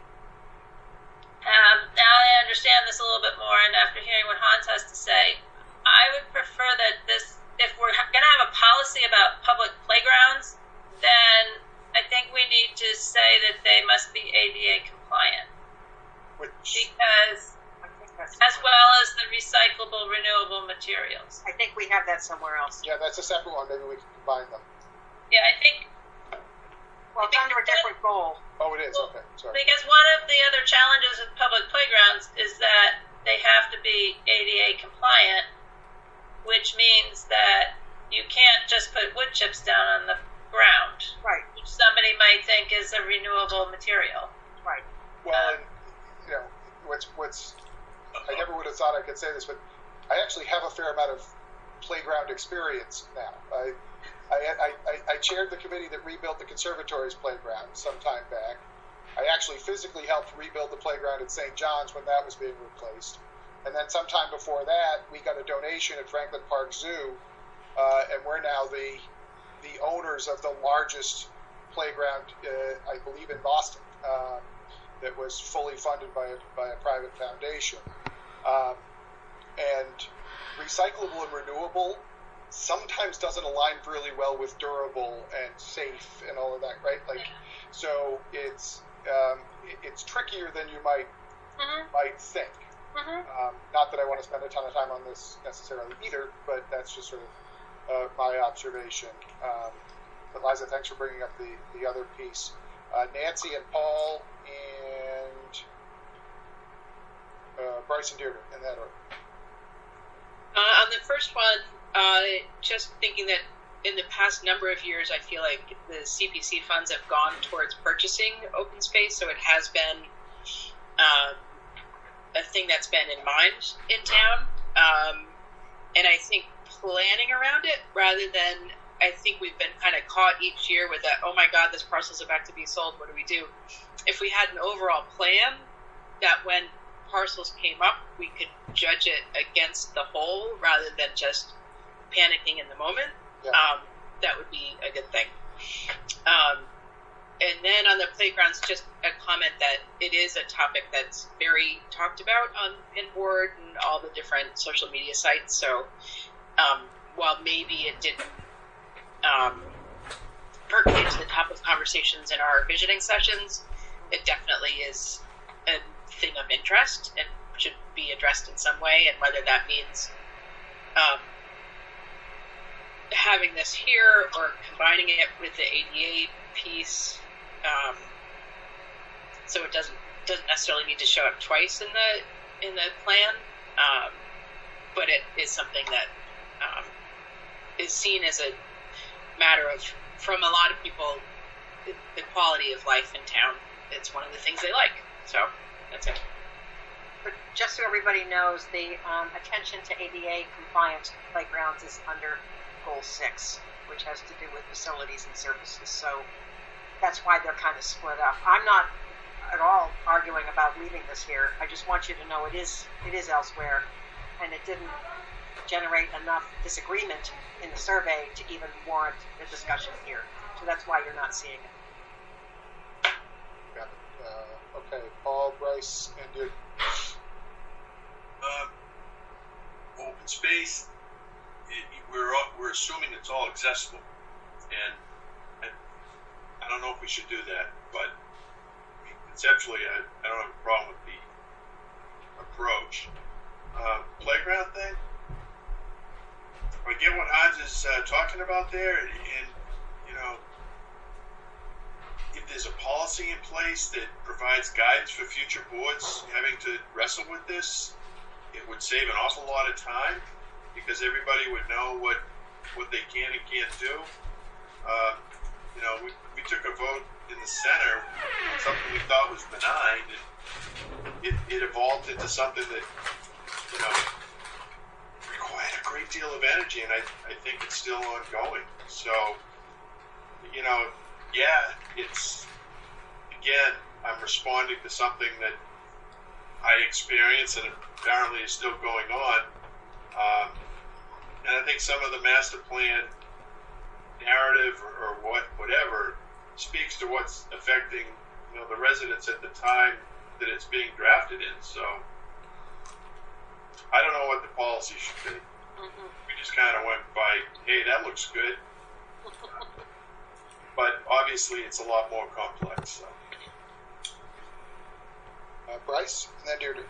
[SPEAKER 9] um, now I understand this a little bit more, and after hearing what Hans has to say, I would prefer that this, if we're going to have a policy about public playgrounds, then I think we need to say that they must be A D A compliant.
[SPEAKER 1] Which,
[SPEAKER 9] because,
[SPEAKER 4] I think that's
[SPEAKER 9] as well as the recyclable, renewable materials.
[SPEAKER 4] I think we have that somewhere else.
[SPEAKER 1] yeah, that's a separate one. Maybe we can combine them.
[SPEAKER 9] Yeah, I think.
[SPEAKER 4] Well, it's under a different goal.
[SPEAKER 1] Oh, it is?
[SPEAKER 9] Well,
[SPEAKER 1] Okay, sorry.
[SPEAKER 9] Because one of the other challenges with public playgrounds is that they have to be A D A compliant, which means that you can't just put wood chips down on the ground,
[SPEAKER 4] Right,
[SPEAKER 9] which somebody might think is a renewable material.
[SPEAKER 4] right.
[SPEAKER 1] Well,
[SPEAKER 9] Um,
[SPEAKER 1] and, you know, what's, what's, I never would have thought I could say this, but I actually have a fair amount of playground experience now. I, I, I, I, I chaired the committee that rebuilt the conservatory's playground some time back. I actually physically helped rebuild the playground at Saint John's when that was being replaced. And then sometime before that, we got a donation at Franklin Park Zoo, uh, and we're now the the owners of the largest playground, uh, I believe, in Boston, uh, that was fully funded by a, by a private foundation. Um, and recyclable and renewable sometimes doesn't align really well with durable and safe and all of that, right? Like, so it's um, it, it's trickier than you might
[SPEAKER 9] Mm-hmm.
[SPEAKER 1] might think.
[SPEAKER 9] Mm-hmm.
[SPEAKER 1] Um, not that I want to spend a ton of time on this necessarily either, but that's just sort of uh, my observation. Um, but Liza, thanks for bringing up the, the other piece. Uh, Nancy and Paul and uh, Bryce and Deirdre in that order.
[SPEAKER 14] Uh, on the first one, uh, just thinking that in the past number of years, I feel like the C P C funds have gone towards purchasing open space, so it has been um, a thing that's been in mind in town. Um, and I think planning around it, rather than, I think we've been kind of caught each year with that, oh my God, this parcel's about to be sold, what do we do? If we had an overall plan that when parcels came up, we could judge it against the whole rather than just panicking in the moment,
[SPEAKER 1] Yeah.
[SPEAKER 14] um, that would be a good thing. Um, and then on the playgrounds, just a comment that it is a topic that's very talked about on in board and all the different social media sites. So um, while maybe it didn't um, percolate to the top of conversations in our visioning sessions, it definitely is a thing of interest and should be addressed in some way. And whether that means um, having this here or combining it with the A D A piece, um, so it doesn't doesn't necessarily need to show up twice in the in the plan, um, but it is something that um, is seen as a matter of, from a lot of people, the, the quality of life in town. It's one of the things they like. So that's it.
[SPEAKER 4] But just so everybody knows, the um, attention to A D A compliant playgrounds is under Goal six, which has to do with facilities and services. So that's why they're kind of split up. I'm not at all arguing about leaving this here. I just want you to know it is it is elsewhere, and it didn't generate enough disagreement in the survey to even warrant the discussion here. So that's why you're not seeing it.
[SPEAKER 1] Got it. Uh, okay, Paul, Bryce, and Deirdre.
[SPEAKER 5] Um, open space, it, we're all, we're assuming it's all accessible, and, and I don't know if we should do that, but I mean, conceptually, I, I don't have a problem with the approach. Uh, playground thing, I get what Hans is uh, talking about there, and, and you know, if there's a policy in place that provides guidance for future boards having to wrestle with this, it would save an awful lot of time because everybody would know what what they can and can't do. Uh, you know, we, we took a vote in the center on something we thought was benign, and it, it evolved into something that, you know, required a great deal of energy, and I, I think it's still ongoing. So you know, yeah, it's, again, I'm responding to something that I experienced and apparently is still going on. Um, and I think some of the master plan narrative or, or what, whatever speaks to what's affecting, you know, the residents at the time that it's being drafted in. So I don't know what the policy should be.
[SPEAKER 9] Mm-hmm.
[SPEAKER 5] We just kind of went by, hey, that looks good. But obviously it's a lot more complex. So.
[SPEAKER 1] Uh, Bryce, and then Deirdre.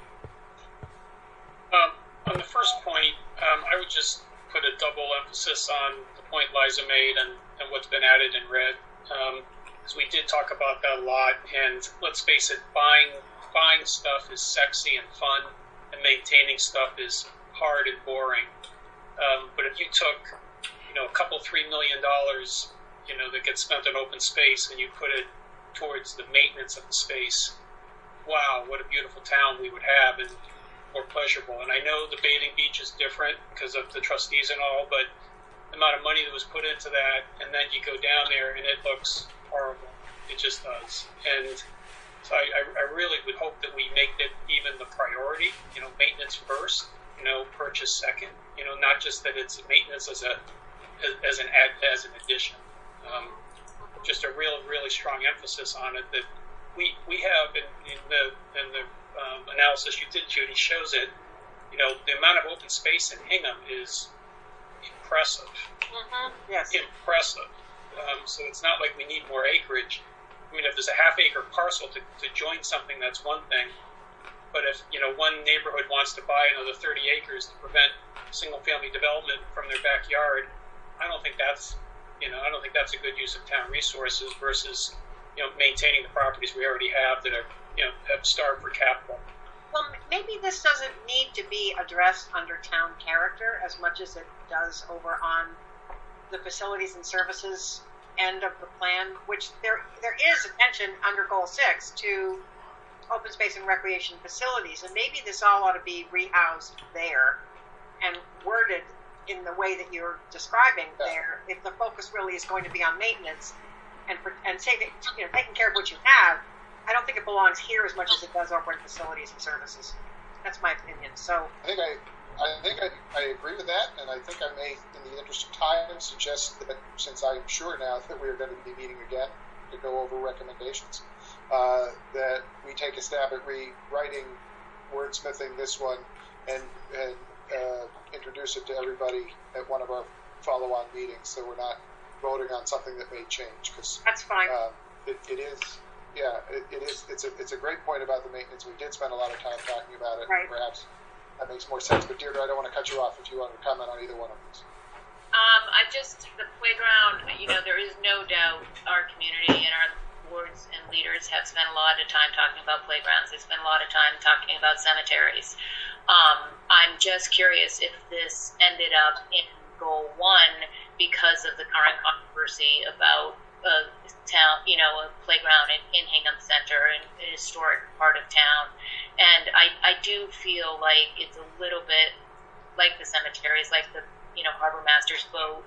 [SPEAKER 2] Um, on the first point, um, I would just put a double emphasis on the point Liza made and, and what's been added in red. Because um, we did talk about that a lot, and let's face it, buying buying stuff is sexy and fun, and maintaining stuff is hard and boring. Um, but if you took, you know, a couple, three million dollars, you know, that gets spent on open space, and you put it towards the maintenance of the space, wow, what a beautiful town we would have, and more pleasurable. And I know the bathing beach is different because of the trustees and all, but the amount of money that was put into that, and then you go down there and it looks horrible. It just does. And so I, I really would hope that we make it even the priority, you know, maintenance first, you know, purchase second, you know, not just that it's maintenance as a, as an ad, as an addition. Um, just a real, really strong emphasis on it that we, we have in, in the, in the um, analysis you did, Judy, shows it, you know, the amount of open space in Hingham is impressive.
[SPEAKER 4] Mm-hmm. Yes.
[SPEAKER 2] Impressive. Um, so it's not like we need more acreage. I mean, if there's a half acre parcel to, to join something, that's one thing. But if, you know, one neighborhood wants to buy another thirty acres to prevent single family development from their backyard, I don't think that's, you know, I don't think that's a good use of town resources versus, you know, maintaining the properties we already have that are, you know, have starved for capital.
[SPEAKER 4] Well, maybe this doesn't need to be addressed under town character as much as it does over on the facilities and services end of the plan, which there there is attention under goal six to open space and recreation facilities, and maybe this all ought to be rehoused there and worded in the way that you're describing there. If the focus really is going to be on maintenance and and saving, you know, taking care of what you have, I don't think it belongs here as much as it does over in facilities and services. That's my opinion. So
[SPEAKER 1] I think I, I think I, I agree with that, and I think I may, in the interest of time, suggest that since I'm sure now that we're going to be meeting again to go over recommendations, uh, that we take a stab at rewriting, wordsmithing this one, and and uh, introduce it to everybody at one of our follow-on meetings, so we're not voting on something that may change. Because
[SPEAKER 4] that's fine.
[SPEAKER 1] Uh, it, it is. Yeah, it, it is. It's a it's a great point about the maintenance. We did spend a lot of time talking about it.
[SPEAKER 4] Right.
[SPEAKER 1] Perhaps that makes more sense. But Deirdre, I don't want to cut you off if you want to comment on either one of these.
[SPEAKER 9] Um, I just the playground. You know, there is no doubt our community and our boards and leaders have spent a lot of time talking about playgrounds. They spent a lot of time talking about cemeteries. Um, I'm just curious if this ended up in goal one because of the current controversy about a town, you know, a playground in, in Hingham Center, an, an historic part of town. And I, I do feel like it's a little bit like the cemeteries, like the, you know, Harbor Master's boat.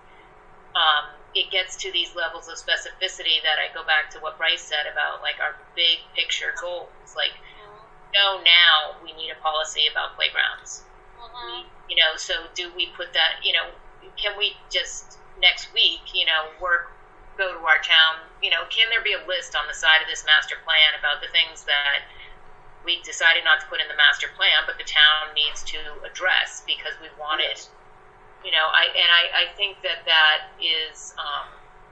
[SPEAKER 9] Um, it gets to these levels of specificity that I go back to what Bryce said about, like, our big picture goals. Like, know now we need a policy about playgrounds.
[SPEAKER 10] Mm-hmm.
[SPEAKER 9] We, you know, so do we put that, you know, can we just next week, you know, work, go to our town, you know, can there be a list on the side of this master plan about the things that we decided not to put in the master plan, but the town needs to address because we want it. You know, I and I, I think that that is, um,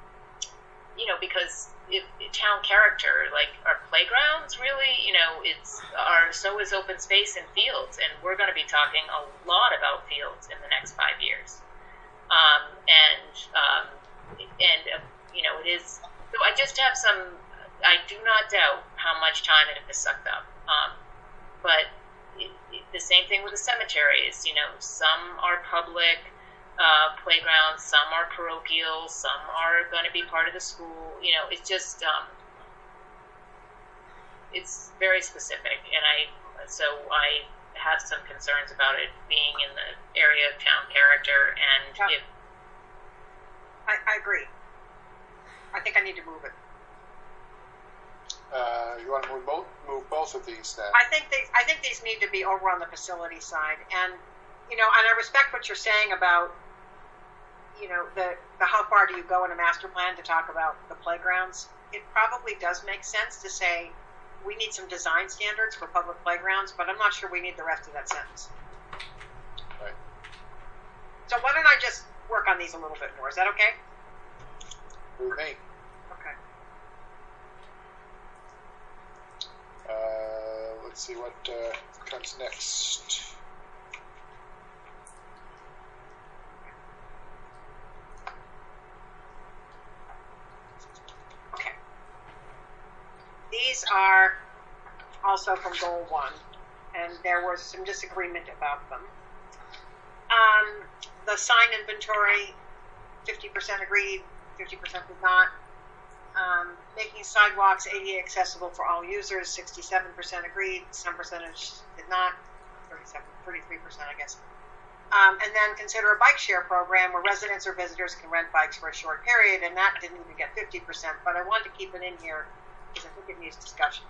[SPEAKER 9] you know, because if, town character, like our playgrounds, really, you know, it's our so is open space and fields, and we're going to be talking a lot about fields in the next five years. Um, and um, and uh, you know, it is. So I just have some. I do not doubt how much time it has sucked up. Um, but it, it, the same thing with the cemeteries. You know, some are public uh, playgrounds, some are parochial, some are going to be part of the school. You know, it's just um, it's very specific, and I so I have some concerns about it being in the area of town character, and
[SPEAKER 4] yeah.
[SPEAKER 9] if
[SPEAKER 4] I, I agree. I think think I need to move it.
[SPEAKER 1] Uh, you want to move both, move both of these then?
[SPEAKER 4] I think they, I think these need to be over on the facility side, and you know, and I respect what you're saying about, you know, the, the how far do you go in a master plan to talk about the playgrounds. It probably does make sense to say we need some design standards for public playgrounds, but I'm not sure we need the rest of that sentence.
[SPEAKER 1] Right.
[SPEAKER 4] So why don't I just work on these a little bit more? Is that okay?
[SPEAKER 1] With me.
[SPEAKER 4] Okay.
[SPEAKER 1] Uh, let's see what uh, comes next.
[SPEAKER 4] Okay. These are also from Goal One, and there was some disagreement about them. Um, the sign inventory, fifty percent agreed, fifty percent did not. Um, making sidewalks A D A accessible for all users, sixty-seven percent agreed, some percentage did not, thirty-seven, thirty-three percent I guess. Um, and then consider a bike share program where residents or visitors can rent bikes for a short period, and that didn't even get fifty percent, but I wanted to keep it in here because I think it needs discussion.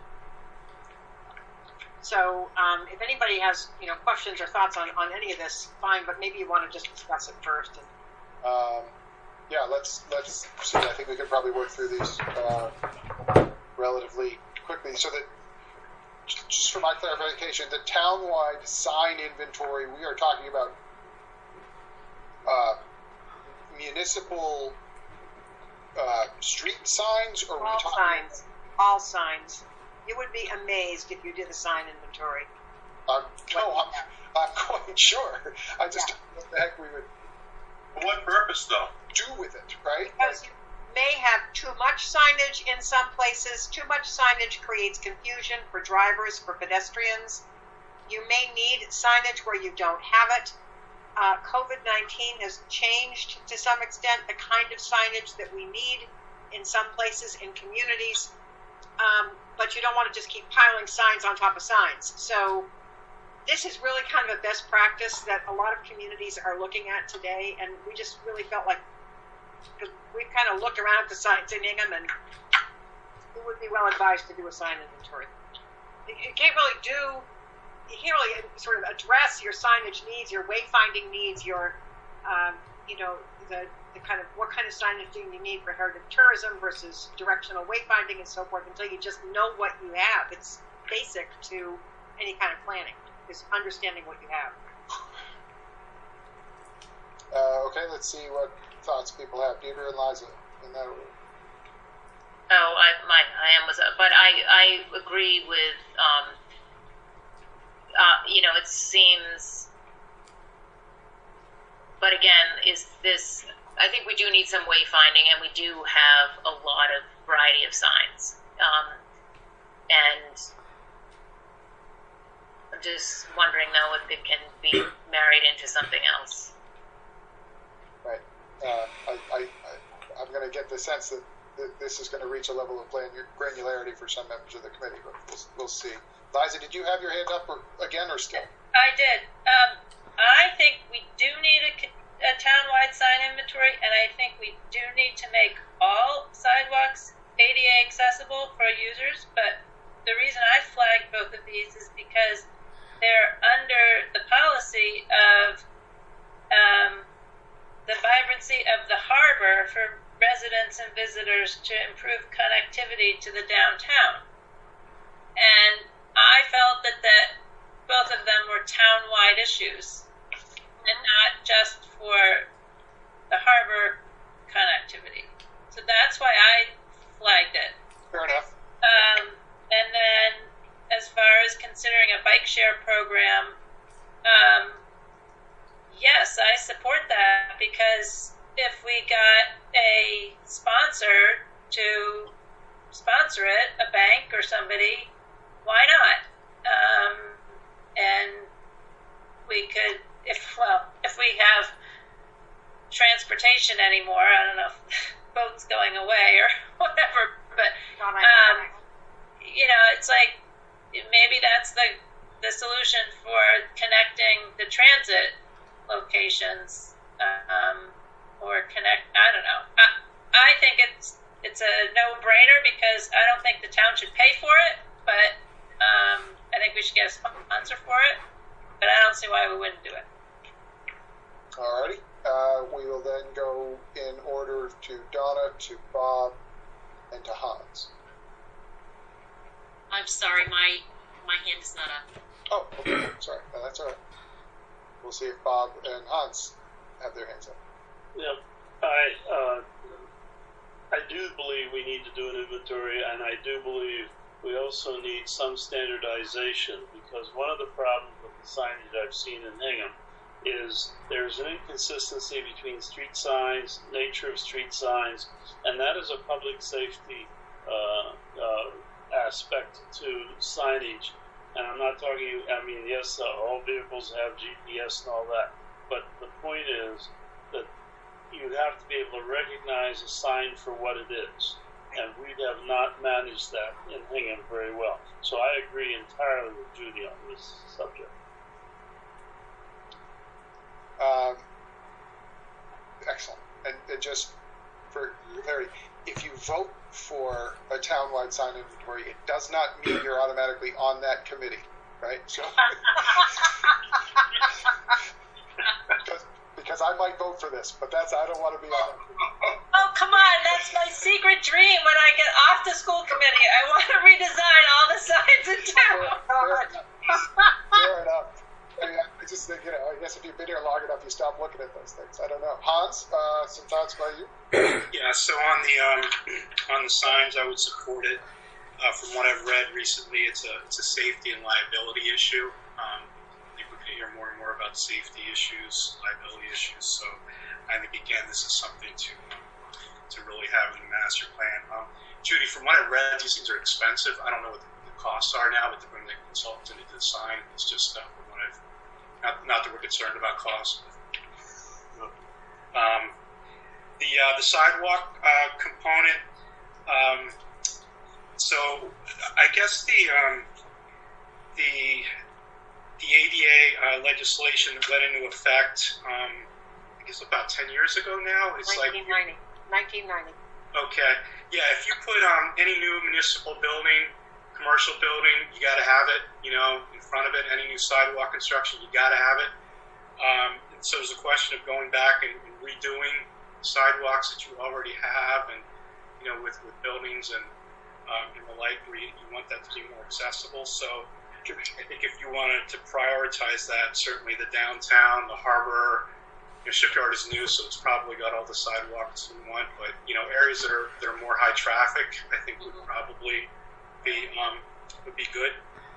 [SPEAKER 4] So um, if anybody has, you know, questions or thoughts on, on any of this, fine, but maybe you want to just discuss it first. And,
[SPEAKER 1] Um, yeah, let's let's see. I think we could probably work through these uh, relatively quickly. So that, just for my clarification, the townwide sign inventory, we are talking about uh, municipal uh, street signs, or are we
[SPEAKER 4] all
[SPEAKER 1] talking
[SPEAKER 4] signs, all signs. You would be amazed if you did a sign inventory.
[SPEAKER 1] Um, no, I'm, I'm quite sure. I just
[SPEAKER 4] Yeah.
[SPEAKER 1] don't know what the heck we would
[SPEAKER 5] For what purpose, though?
[SPEAKER 1] do with it, right?
[SPEAKER 4] Because you may have too much signage in some places. Too much signage creates confusion for drivers, for pedestrians. You may need signage where you don't have it. Uh, COVID nineteen has changed to some extent the kind of signage that we need in some places in communities. Um, but you don't want to just keep piling signs on top of signs. So this is really kind of a best practice that a lot of communities are looking at today, and we just really felt like, because we kind of looked around at the signs in Ingham, and we would be well advised to do a sign inventory. You, you can't really do, you can't really sort of address your signage needs, your wayfinding needs, your, um, you know, the, the kind of, what kind of signage do you need for heritage tourism versus directional wayfinding and so forth until you just know what you have. It's basic to any kind of planning, is understanding what you have.
[SPEAKER 1] Uh, okay, let's see what thoughts people have. Deidre and Liza, in that order.
[SPEAKER 15] Oh, I my I am was, but I I agree with um. Uh, you know, it seems, but again, is this? I think we do need some wayfinding, and we do have a lot of variety of signs, um, and I'm just wondering though if it can be married into something else.
[SPEAKER 1] Right. Uh, I, I, I, I'm going to get the sense that, that this is going to reach a level of granularity for some members of the committee, but we'll, we'll see. Liza, did you have your hand up or, again or still?
[SPEAKER 9] I did. Um, I think we do need a, a town-wide sign inventory, and I think we do need to make all sidewalks A D A accessible for users, but the reason I flagged both of these is because they're under the policy of um, the vibrancy of the harbor for residents and visitors to improve connectivity to the downtown. And I felt that, that both of them were town-wide issues and not just for the harbor connectivity. So that's why I flagged it.
[SPEAKER 1] Fair enough.
[SPEAKER 9] Um, and then as far as considering a bike share program, um, yes, I support that, because if we got a sponsor to sponsor it, a bank or somebody, why not? Um, and we could, if, well, if we have transportation anymore, I don't know if boats going away or whatever, but, um, you know, it's like, maybe that's the, the solution for connecting the transit locations, um, or connect, I don't know. I, I think it's it's a no-brainer because I don't think the town should pay for it, but um, I think we should get a sponsor for it. But I don't see why we wouldn't do it.
[SPEAKER 1] Alrighty. Uh, we will then go in order to Donna, to Bob, and to Hans.
[SPEAKER 8] I'm sorry, my my hand is not up.
[SPEAKER 1] Oh, okay. Sorry. No, that's all right. We'll see if Bob and Hans have their hands up.
[SPEAKER 3] Yeah, I uh, I do believe we need to do an inventory, and I do believe we also need some standardization, because one of the problems with the signage I've seen in Hingham is there's an inconsistency between street signs, nature of street signs, and that is a public safety uh, uh, aspect to signage. And I'm not talking, I mean, yes, uh, all vehicles have G P S and all that, but the point is that you have to be able to recognize a sign for what it is. And we have not managed that in Hingham very well. So I agree entirely with Judy on this subject.
[SPEAKER 1] Um, excellent. And, and just for clarity, if you vote for a townwide sign inventory, it does not mean you're automatically on that committee, right? So, because, because I might vote for this, but that's I don't want to be on.
[SPEAKER 9] Oh, come on, that's my secret dream when I get off the school committee. I want to redesign all the signs in town.
[SPEAKER 1] Fair, fair enough. I mean, I just think, you know, I guess if you've been here long enough, you stop looking at those things. I don't know. Hans, uh, some thoughts by you?
[SPEAKER 6] Yeah, so on the um, on the signs, I would support it. Uh, from what I've read recently, it's a it's a safety and liability issue. Um, I think we're going to hear more and more about safety issues, liability issues. So I think, again, this is something to um, to really have in the master plan. Um, Judy, from what I read, these things are expensive. I don't know what the, the costs are now, but to bring the consultant into the sign, it's just uh, from what I've not, not that we're concerned about costs. Um, the uh, the sidewalk uh, component. Um, so I guess the um, the the A D A uh, legislation that went into effect, um, I guess about ten years ago now. It's
[SPEAKER 4] nineteen ninety.
[SPEAKER 6] like
[SPEAKER 4] nineteen ninety.
[SPEAKER 6] Okay, yeah. If you put um, any new municipal building, commercial building, you got to have it. You know, in front of it, any new sidewalk construction, you got to have it. Um, and so there's a question of going back and, and redoing sidewalks that you already have, and you know, with, with buildings and um, and the like, where you, you want that to be more accessible. So I think if you wanted to prioritize that, certainly the downtown, the harbor. You know, Shipyard is new, so it's probably got all the sidewalks we want. But you know, areas that are that are more high traffic, I think would probably be um, would be good.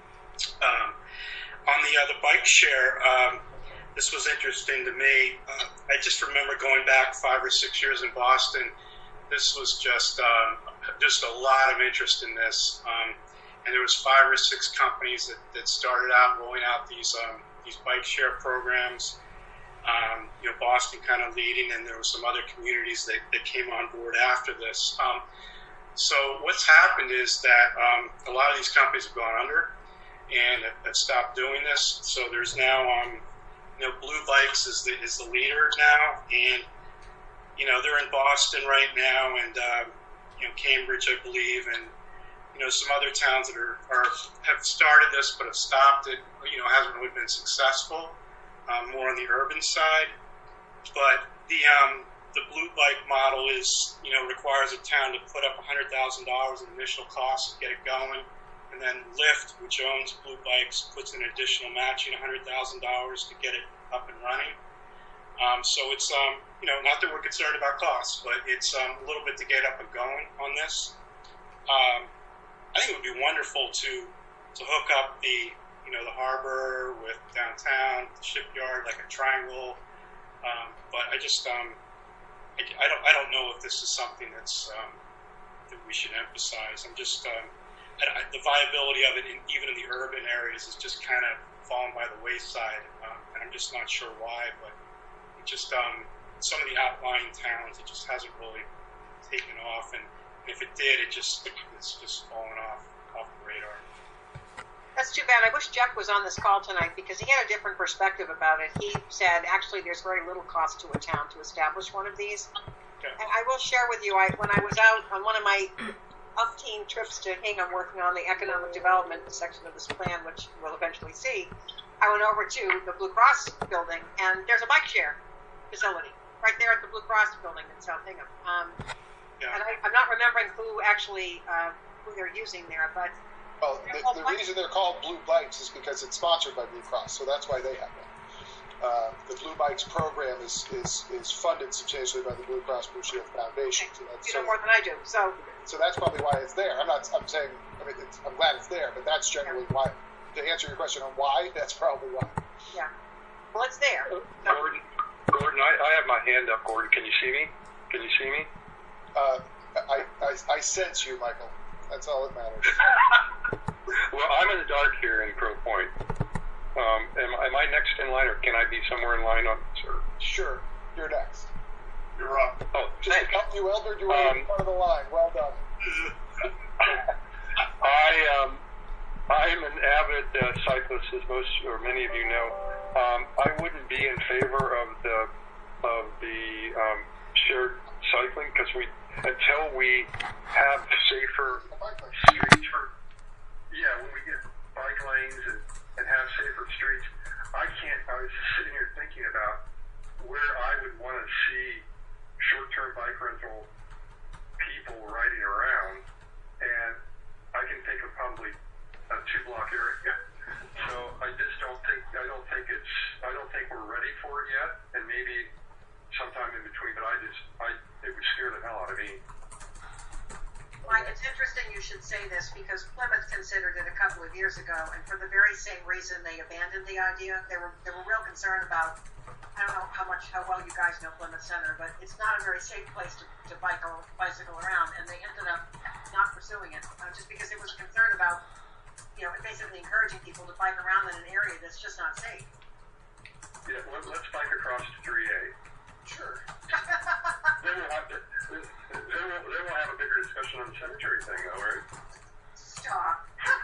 [SPEAKER 6] Um, on the uh, the bike share, um, this was interesting to me. Uh, I just remember going back five or six years in Boston. This was just um, just a lot of interest in this, um, and there was five or six companies that, that started out rolling out these um, these bike share programs. Um, you know, Boston kind of leading, and there were some other communities that, that came on board after this. Um, so what's happened is that um, a lot of these companies have gone under and have, have stopped doing this. So there's now, um, you know, Blue Bikes is the is the leader now, and you know they're in Boston right now, and uh, you know Cambridge, I believe, and you know some other towns that are, are have started this but have stopped it. You know, hasn't really been successful. Um, more on the urban side, but the um, the Blue Bike model is, you know, requires a town to put up one hundred thousand dollars in initial costs to get it going, and then Lyft, which owns Blue Bikes, puts an additional matching one hundred thousand dollars to get it up and running. Um, so it's, um, you know, not that we're concerned about costs, but it's um, a little bit to get up and going on this. Um, I think it would be wonderful to to hook up the you know, the harbor with downtown, the shipyard, like a triangle. Um, but I just, um, I, I don't, I don't know if this is something that's um, that we should emphasize. I'm just, um, I, I, the viability of it, in, even in the urban areas, is just kind of fallen by the wayside, um, and I'm just not sure why. But it just, um, some of the outlying towns, it just hasn't really taken off, and, and if it did, it just, it's just fallen off off the radar.
[SPEAKER 4] That's too bad. I wish Jeff was on this call tonight because he had a different perspective about it. He said, actually, there's very little cost to a town to establish one of these.
[SPEAKER 3] Okay.
[SPEAKER 4] And I will share with you, I, when I was out on one of my umpteen trips to Hingham working on the economic development section of this plan, which we'll eventually see, I went over to the Blue Cross building, and there's a bike share facility right there at the Blue Cross building in South Hingham. Um,
[SPEAKER 3] Yeah.
[SPEAKER 4] And I, I'm not remembering who actually, uh, who they're using there, but
[SPEAKER 1] Well, the, the reason they're called Blue Bikes is because it's sponsored by Blue Cross, so that's why they have one. Uh, the Blue Bikes program is, is, is funded substantially by the Blue Cross Blue Shield Foundation. So that's,
[SPEAKER 4] you
[SPEAKER 1] so,
[SPEAKER 4] know more than I do. So,
[SPEAKER 1] so that's probably why it's there. I'm not. I'm saying. I mean, it's, I'm glad it's there, but that's generally why. To answer your question on why, that's probably why.
[SPEAKER 4] yeah. Well, it's there. So,
[SPEAKER 7] Gordon, Gordon, I, I have my hand up. Gordon, can you see me? Can you see me?
[SPEAKER 1] Uh, I, I I sense you, Michael. That's all that matters.
[SPEAKER 7] Well, I'm in the dark here in Crow Point. Um, am, am I next in line, or can I be somewhere in line on this? Or?
[SPEAKER 1] Sure, you're next.
[SPEAKER 5] You're up.
[SPEAKER 7] Oh,
[SPEAKER 1] Just
[SPEAKER 7] thanks.
[SPEAKER 1] to help you, Eldred, you were
[SPEAKER 7] Um,
[SPEAKER 1] in front of the line. Well done.
[SPEAKER 7] I um, I'm an avid uh, cyclist, as most or many of you know. Um, I wouldn't be in favor of the of the um, shared cycling because we until we have safer streets for yeah when we get bike lanes and, and have safer streets. I can't. I was just sitting here thinking about where I would want to see short-term bike rental people riding around, and I can think of probably a two-block area. So I just don't think I don't think it's I don't think we're ready for it yet, and maybe sometime in between. But I just I it would scare the hell out of me.
[SPEAKER 4] Mike, it's interesting you should say this because Plymouth considered it a couple of years ago, and for the very same reason they abandoned the idea. They were they were real concerned about. I don't know how much how well you guys know Plymouth Center, but it's not a very safe place to, to bike or bicycle around, and they ended up not pursuing it uh, just because it was a concern about, you know, basically encouraging people to bike around in an area that's just not safe.
[SPEAKER 7] Yeah, let, let's bike across to three A.
[SPEAKER 1] Sure.
[SPEAKER 7] Then we'll have to, then we'll, then we'll have a bigger discussion on the cemetery thing, though, right?
[SPEAKER 4] Stop.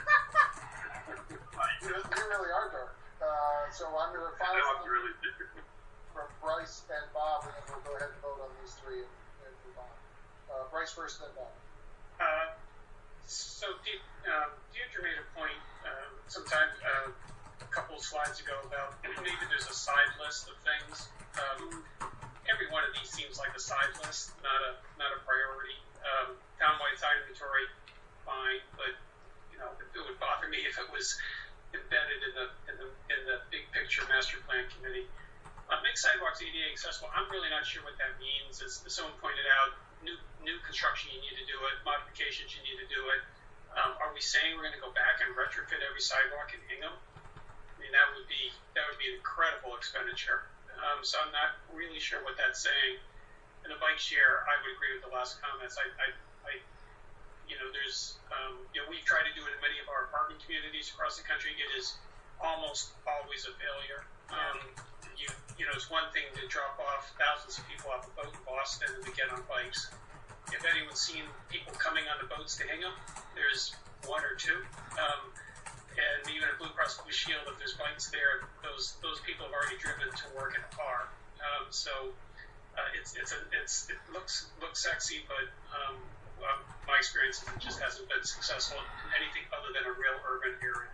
[SPEAKER 1] you, you really are dark. Uh, so I'm going to
[SPEAKER 7] I know
[SPEAKER 1] finally
[SPEAKER 7] I'm really
[SPEAKER 1] from Bryce and Bob, and then we'll go ahead and vote on these three and, and move on. Uh, Bryce first, then Bob.
[SPEAKER 2] Uh, so, De- uh, Deirdre made a point uh, sometime uh, a couple of slides ago about maybe there's a side list of things. Um, every one of these seems like a side list, not a not a priority. Um, townwide side inventory, fine, but you know it, it would bother me if it was embedded in the in the in the big picture master plan committee. Uh, make sidewalks A D A accessible. I'm really not sure what that means. As someone pointed out, new new construction you need to do it, modifications you need to do it. Um, are we saying we're going to go back and retrofit every sidewalk in Hingham? I mean, that would be that would be an incredible expenditure. Um, so I'm not really sure what that's saying. And the bike share, I would agree with the last comments. I, I, I you know, there's, um, you know, we've tried to do it in many of our apartment communities across the country. It is almost always a failure. Um, you, you know, it's one thing to drop off thousands of people off a boat in Boston and to get on bikes. If anyone's seen people coming on the boats to Hingham, there's one or two. Um, and even at Blue Cross Blue Shield, if there's bikes there, those those people have already driven to work in a car. Um, so uh, it's it's a, it's it looks looks sexy, but um, well, my experience is it just hasn't been successful in anything other than a real urban area.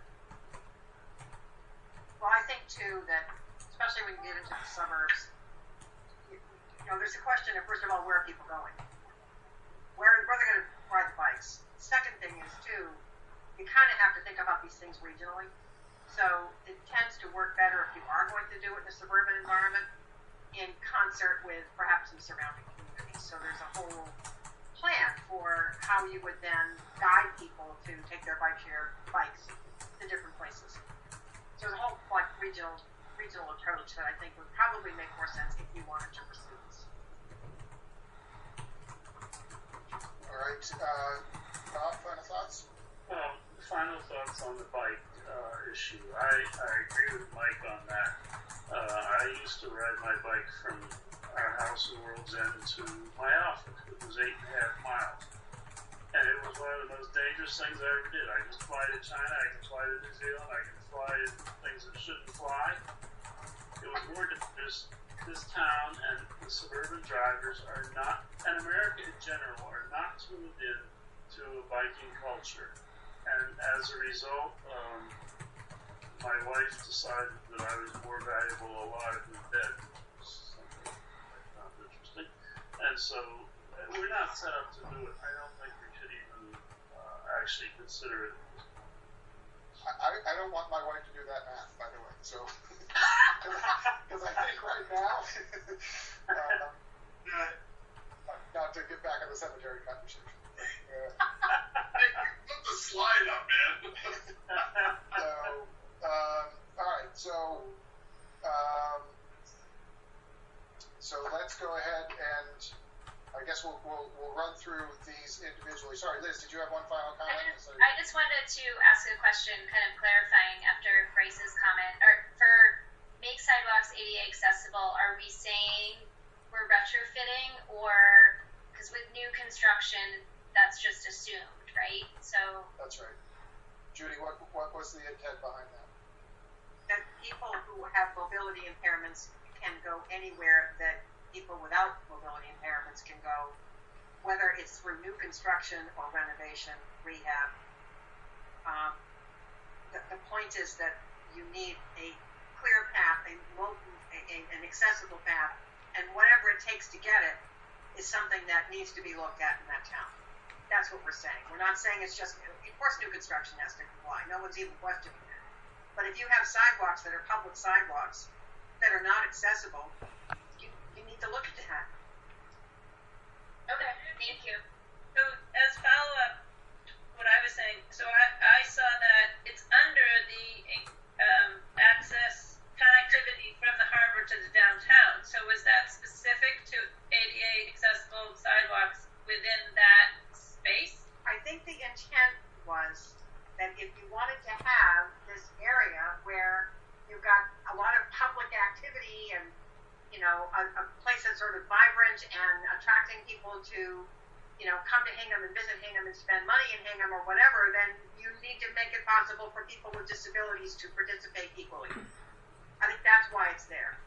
[SPEAKER 4] Well, I think too that, especially when you get into the suburbs, you, you know, there's a question of first of all, where are people going? Where where are they going to ride the bikes? Second thing is too, you kind of have to think about these things regionally. So it tends to work better if you are going to do it in a suburban environment in concert with perhaps some surrounding communities. So there's a whole plan for how you would then guide people to take their bike share bikes to different places. So there's a whole like regional regional approach that I think would probably make more sense if you wanted to pursue this.
[SPEAKER 1] All right, uh, Bob, final thoughts?
[SPEAKER 3] Well, final thoughts on the bike uh, issue. I, I agree with Mike on that. Uh, I used to ride my bike from our house in World's End to my office. It was eight and a half miles. And it was one of the most dangerous things I ever did. I can fly to China, I can fly to New Zealand, I can fly to things that shouldn't fly. It was more dangerous. This town and the suburban drivers are not and America in general are not tuned in to a Viking culture. And as a result, um, my wife decided that I was more valuable alive than dead, which is something I found interesting. And so we're not set up to do it. I don't think we should even uh, actually consider it.
[SPEAKER 1] I, I don't want my wife to do that math, by the way. So, because I think right now, uh, not to get back on the cemetery conversation. But, uh,
[SPEAKER 5] Put the slide up, man.
[SPEAKER 1] so, um, all right. So, um, so let's go ahead and I guess we'll, we'll we'll run through these individually. Sorry, Liz, did you have one final comment?
[SPEAKER 10] I just, I just wanted to ask a question, kind of clarifying after Bryce's comment. Or for make sidewalks A D A accessible, are we saying we're retrofitting, or because with new construction, that's just assumed, right? So
[SPEAKER 1] that's right. Judy, what what was the intent behind that?
[SPEAKER 4] That people who have mobility impairments can go anywhere that people without mobility impairments can go, whether it's through new construction or renovation, rehab. Um, the, the point is that you need a clear path, a, low, a, a an accessible path, and whatever it takes to get it is something that needs to be looked at in that town. That's what we're saying. We're not saying it's just, of course new construction has to comply. No one's even questioning that. But if you have sidewalks that are public sidewalks that are not accessible, you, you need to look at that.
[SPEAKER 10] okay, thank you.
[SPEAKER 9] So as follow-up, what I was saying, so I, I saw that it's under the um, access connectivity from the harbor to the downtown. So was that specific to A D A accessible sidewalks within that space?
[SPEAKER 4] I think the intent was that if you wanted to have this area where you've got a lot of public activity and, you know, a, a place that's sort of vibrant and attracting people to, you know, come to Hingham and visit Hingham and spend money in Hingham or whatever, then you need to make it possible for people with disabilities to participate equally. I think that's why it's there.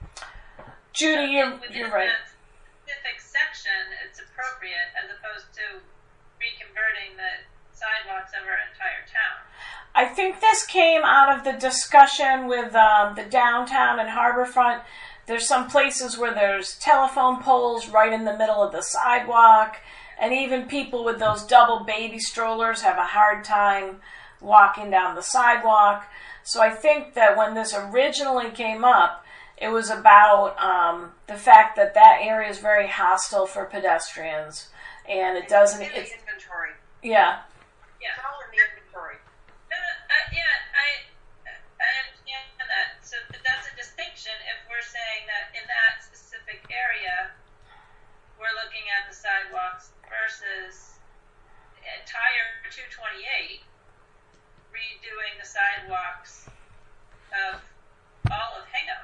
[SPEAKER 11] Judy, you're,
[SPEAKER 9] within
[SPEAKER 11] you're right.
[SPEAKER 9] that specific section, it's appropriate as opposed to reconverting the sidewalks of our entire town.
[SPEAKER 11] I think this came out of the discussion with um, the downtown and Harborfront. There's some places where there's telephone poles right in the middle of the sidewalk, and even people with those double baby strollers have a hard time walking down the sidewalk. So I think that when this originally came up, it was about um, the fact that that area is very hostile for pedestrians, and it doesn't.
[SPEAKER 4] It's in the inventory.
[SPEAKER 11] Yeah.
[SPEAKER 9] Yeah.
[SPEAKER 4] It's all in the inventory.
[SPEAKER 9] No, no, uh, yeah, I, I understand that. So but that's a distinction. If we're saying that in that specific area, we're looking at the sidewalks versus entire two twenty-eight, redoing the sidewalks of all of Hingham.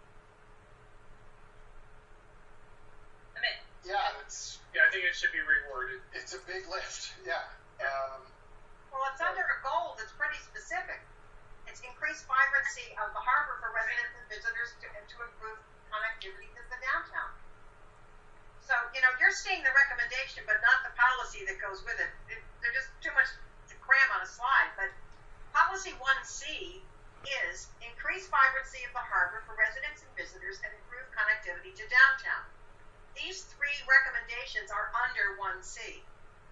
[SPEAKER 9] I mean,
[SPEAKER 1] Yeah, it's
[SPEAKER 2] Yeah, I think it should be reworded.
[SPEAKER 1] it's a big lift. Yeah. Um,
[SPEAKER 4] Well, it's under a goal that's pretty specific. It's increased vibrancy of the harbor for residents and visitors to, and to improve connectivity to the downtown. So, you know, you're seeing the recommendation, but not the policy that goes with it. it there's just too much to cram on a slide. But policy one C is increase vibrancy of the harbor for residents and visitors and improve connectivity to downtown. These three recommendations are under one C.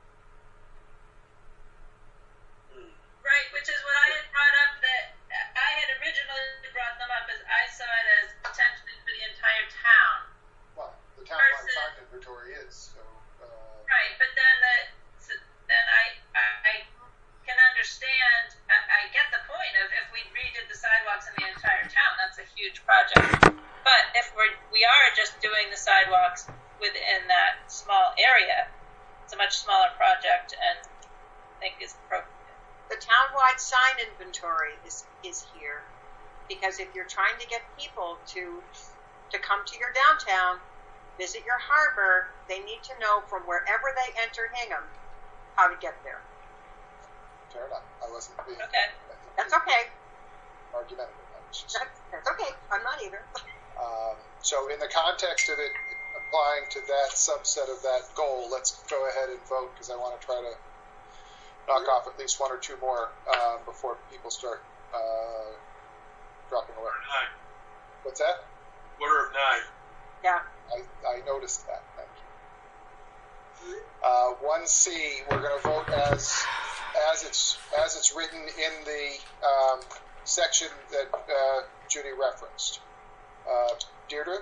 [SPEAKER 9] right, which is what I had brought up, that I had originally brought them up as I saw it as potentially for the entire town.
[SPEAKER 1] well, the townwide
[SPEAKER 9] Versus-
[SPEAKER 1] sign inventory is so. Uh,
[SPEAKER 9] Right, but then that then I, I I can understand. I, I get the point of if we redid the sidewalks in the entire town, that's a huge project. But if we're we are just doing the sidewalks within that small area, it's a much smaller project, and I think is appropriate.
[SPEAKER 4] The townwide sign inventory is, is here because if you're trying to get people to to come to your downtown, visit your harbor, they need to know from wherever they enter Hingham how to get there.
[SPEAKER 1] fair enough. I wasn't being.
[SPEAKER 9] Okay.
[SPEAKER 4] That's okay.
[SPEAKER 1] Argumentative. I was just-
[SPEAKER 4] That's, that's okay. I'm not either.
[SPEAKER 1] Um, so in the context of it applying to that subset of that goal, let's go ahead and vote because I want to try to knock off at least one or two more uh, before people start uh, dropping away.
[SPEAKER 5] Order of nine.
[SPEAKER 1] What's that?
[SPEAKER 5] Order of nine.
[SPEAKER 4] Yeah.
[SPEAKER 1] I, I noticed that. Thank you. Uh, one C, we're going to vote as as it's as it's written in the um, section that uh, Judy referenced. Uh, Deirdre?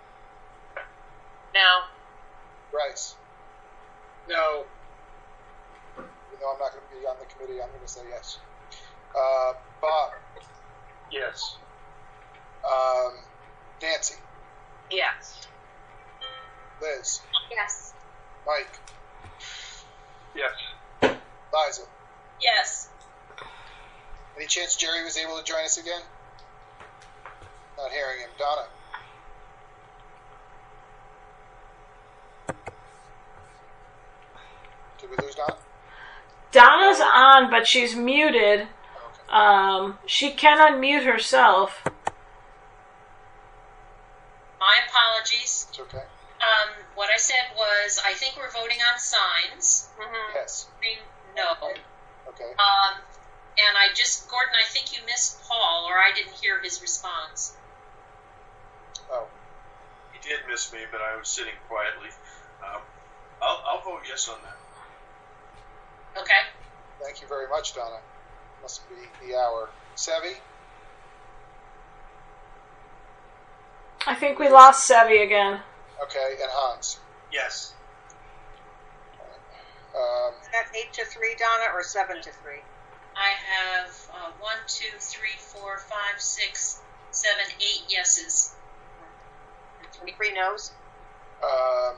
[SPEAKER 15] No.
[SPEAKER 1] Bryce?
[SPEAKER 2] No.
[SPEAKER 1] Even though I'm not going to be on the committee, I'm going to say yes. Uh, Bob?
[SPEAKER 12] Yes.
[SPEAKER 1] Um, Nancy?
[SPEAKER 9] Yes.
[SPEAKER 1] Liz?
[SPEAKER 10] Yes.
[SPEAKER 1] Mike?
[SPEAKER 7] Yes.
[SPEAKER 1] Liza?
[SPEAKER 9] Yes.
[SPEAKER 1] Any chance Jerry was able to join us again? Not hearing him. Donna? Did we lose Donna?
[SPEAKER 11] Donna's on, but she's muted. Um, she can unmute herself.
[SPEAKER 8] My apologies.
[SPEAKER 1] It's okay.
[SPEAKER 8] Um, what I said was, I think we're voting on signs.
[SPEAKER 9] Mm-hmm.
[SPEAKER 1] Yes.
[SPEAKER 8] Saying no.
[SPEAKER 1] Okay.
[SPEAKER 8] Um, and I just, Gordon, I think you missed Paul, or I didn't hear his response.
[SPEAKER 1] Oh.
[SPEAKER 5] He did miss me, but I was sitting quietly. Um, I'll, I'll vote yes on that.
[SPEAKER 8] Okay.
[SPEAKER 1] Thank you very much, Donna. Must be the hour. Sevi?
[SPEAKER 11] I think we lost Sevi again.
[SPEAKER 1] Okay, and Hans?
[SPEAKER 5] Yes.
[SPEAKER 1] Um,
[SPEAKER 4] Is that eight to three, Donna, or seven to three?
[SPEAKER 8] I have uh, one, two, three, four, five, six, seven, eight yeses.
[SPEAKER 4] And three no's?
[SPEAKER 1] um,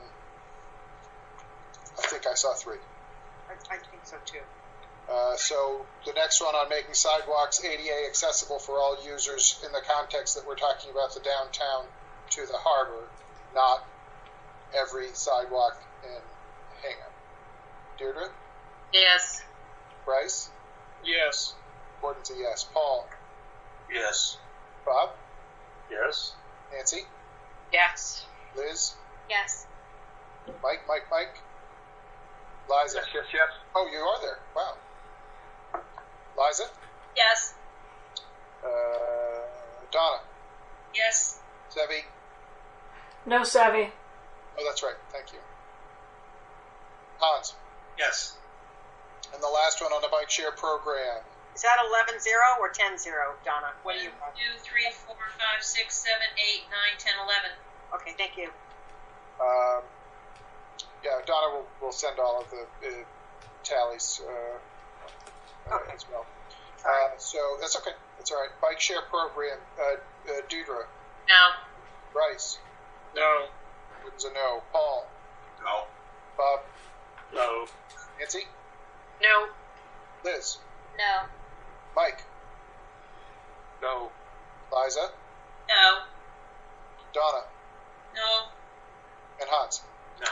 [SPEAKER 1] I think I saw three.
[SPEAKER 4] I, I think so too.
[SPEAKER 1] Uh, so the next one on making sidewalks A D A accessible for all users in the context that we're talking about the downtown to the harbor, not every sidewalk in Hingham. Deirdre?
[SPEAKER 15] Yes.
[SPEAKER 1] Bryce?
[SPEAKER 2] Yes.
[SPEAKER 1] Gordon's a yes. Paul?
[SPEAKER 5] Yes.
[SPEAKER 1] Bob?
[SPEAKER 12] Yes.
[SPEAKER 1] Nancy?
[SPEAKER 9] Yes.
[SPEAKER 1] Liz?
[SPEAKER 10] Yes.
[SPEAKER 1] Mike? Mike? Mike? Liza?
[SPEAKER 7] Yes, yes, yes.
[SPEAKER 1] Oh, you are there. Wow. Liza?
[SPEAKER 9] Yes.
[SPEAKER 1] Uh, Donna?
[SPEAKER 8] Yes.
[SPEAKER 1] Sevi?
[SPEAKER 11] No Sevi.
[SPEAKER 1] Oh, that's right. Thank you. Hans?
[SPEAKER 5] Yes.
[SPEAKER 1] And the last one on the bike share program.
[SPEAKER 4] Is that eleven zero or ten zero, Donna? What do you
[SPEAKER 8] One, two, three, four, five, six, seven, eight, nine, ten, eleven.
[SPEAKER 4] Okay, thank you.
[SPEAKER 1] Um, yeah, Donna will, will send all of the uh, tallies uh, uh,
[SPEAKER 4] Okay.
[SPEAKER 1] as well. Uh, so that's okay. That's all right. Bike share program. Uh, uh, Deirdre?
[SPEAKER 15] No.
[SPEAKER 1] Bryce?
[SPEAKER 2] No.
[SPEAKER 1] Gordon's a no. Paul?
[SPEAKER 5] No.
[SPEAKER 1] Bob?
[SPEAKER 12] No.
[SPEAKER 1] Nancy?
[SPEAKER 15] No.
[SPEAKER 1] Liz?
[SPEAKER 10] No.
[SPEAKER 1] Mike?
[SPEAKER 7] No.
[SPEAKER 1] Liza?
[SPEAKER 8] No.
[SPEAKER 1] Donna?
[SPEAKER 8] No.
[SPEAKER 1] And Hans?
[SPEAKER 5] No.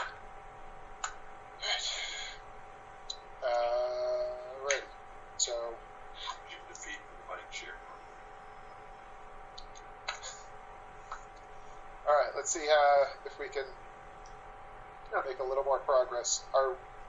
[SPEAKER 1] Uh, right. So,
[SPEAKER 5] You defeat the bike share.
[SPEAKER 1] all right. Let's see uh, if we can make a little more progress. Are